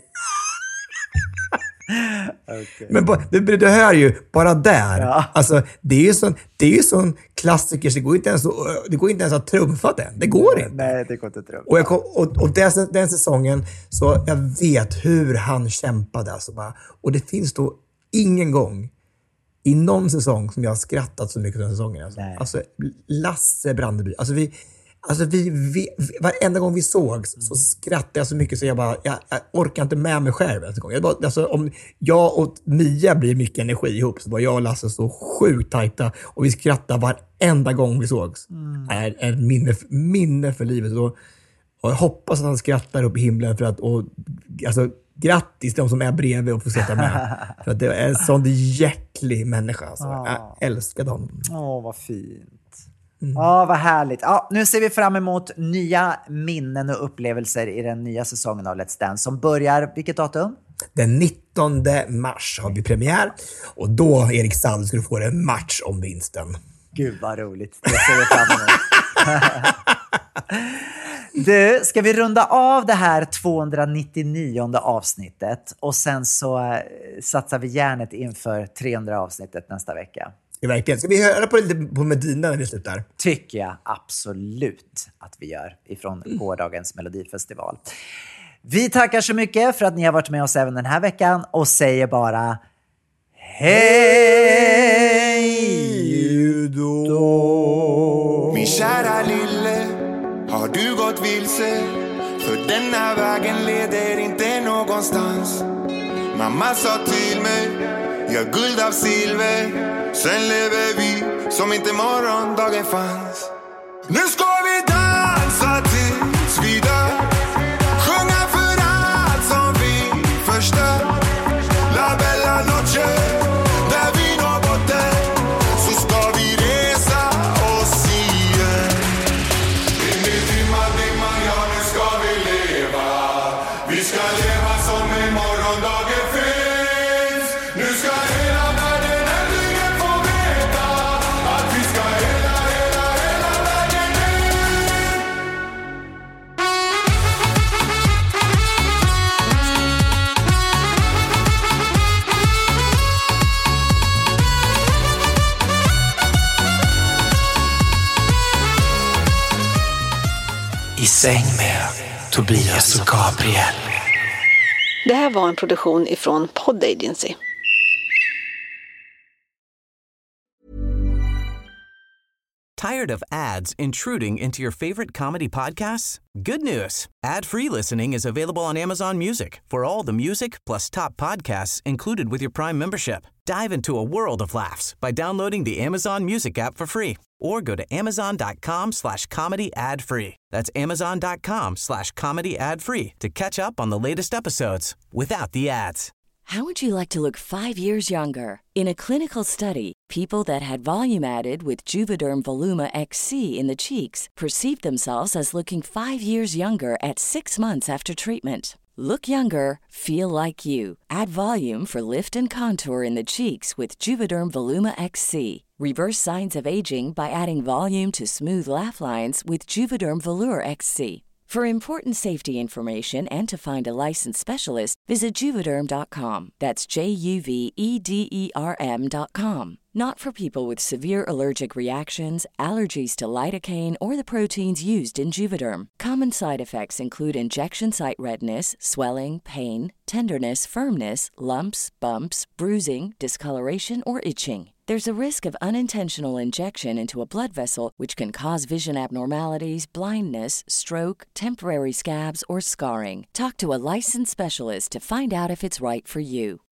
Okay. Men det, det hör ju bara där. Ja. Alltså, det är ju sån, det är ju sån klassiker, så det går inte ens att, det går inte ens att trumfa den. Det går inte. Nej, det går inte att trumfa. Och, jag kom, och, och den, den säsongen, så jag vet hur han kämpade. Alltså bara, och det finns då ingen gång i någon säsong som jag har skrattat så mycket den säsongen. Alltså, alltså Lasse Brandeby. Alltså vi... Alltså vi, vi, varenda gång vi sågs så skrattade jag så mycket så jag bara, jag, jag orkar inte med mig själv. Jag bara, alltså, om jag och Mia blir mycket energi ihop så var jag och Lasse så sjukt tajta och vi skrattar varenda gång vi sågs. Mm. Är, är minne, minne för livet. Och, och jag hoppas att han skrattar upp i himlen för att, och, alltså, grattis till de som är bredvid och får sitta med. För att det är en sån hjärtlig människa. Alltså. Oh. Jag älskar honom. Åh, oh, vad fint. Ja, mm. oh, vad härligt. Ja, nu ser vi fram emot nya minnen och upplevelser i den nya säsongen av Let's Dance som börjar, vilket datum? Den nittonde mars har vi premiär. Och då, Erik Sand, ska du få en match om vinsten. Gud vad roligt. Det ser vi fram emot. Du, ska vi runda av det här tvåhundranittionionde avsnittet och sen så satsar vi järnet inför trehundra avsnittet nästa vecka. Verkligen. Ska vi höra på lite på Medina när vi slutar? Tycker jag absolut att vi gör ifrån gårdagens Melodifestival. Vi tackar så mycket för att ni har varit med oss även den här veckan och säger bara hej då. Min kära lille, har du gått vilse? För denna vägen leder inte någonstans. Mamma sa till mig, jag guld av silver. Sen lever vi som inte morgondagen fanns. Nu ska vi dansa tills vi dör. Sjunga för allt som vi förstör. La bella noche, där vi når botten. Så ska vi resa oss igen. In i dimma, dimma, ja nu ska vi leva. Vi ska leva som i morgondagen finns. Nu ska hela världen äntligen få veta att vi ska hela, hela, hela vägen in. I säng med Tobias och Gabriel. Det här var en produktion ifrån Pod Agency. Tired of ads intruding into your favorite comedy podcasts? Good news. Ad-free listening is available on Amazon Music for all the music plus top podcasts included with your Prime membership. Dive into a world of laughs by downloading the Amazon Music app for free or go to amazon.com slash comedy ad free. That's amazon.com slash comedy ad free to catch up on the latest episodes without the ads. How would you like to look five years younger? In a clinical study, people that had volume added with Juvederm Voluma X C in the cheeks perceived themselves as looking five years younger at six months after treatment. Look younger, feel like you. Add volume for lift and contour in the cheeks with Juvederm Voluma X C. Reverse signs of aging by adding volume to smooth laugh lines with Juvederm Volure X C. For important safety information and to find a licensed specialist, visit Juvederm dot com. That's J U V E D E R M dot com. Not for people with severe allergic reactions, allergies to lidocaine, or the proteins used in Juvederm. Common side effects include injection site redness, swelling, pain, tenderness, firmness, lumps, bumps, bruising, discoloration, or itching. There's a risk of unintentional injection into a blood vessel, which can cause vision abnormalities, blindness, stroke, temporary scabs, or scarring. Talk to a licensed specialist to find out if it's right for you.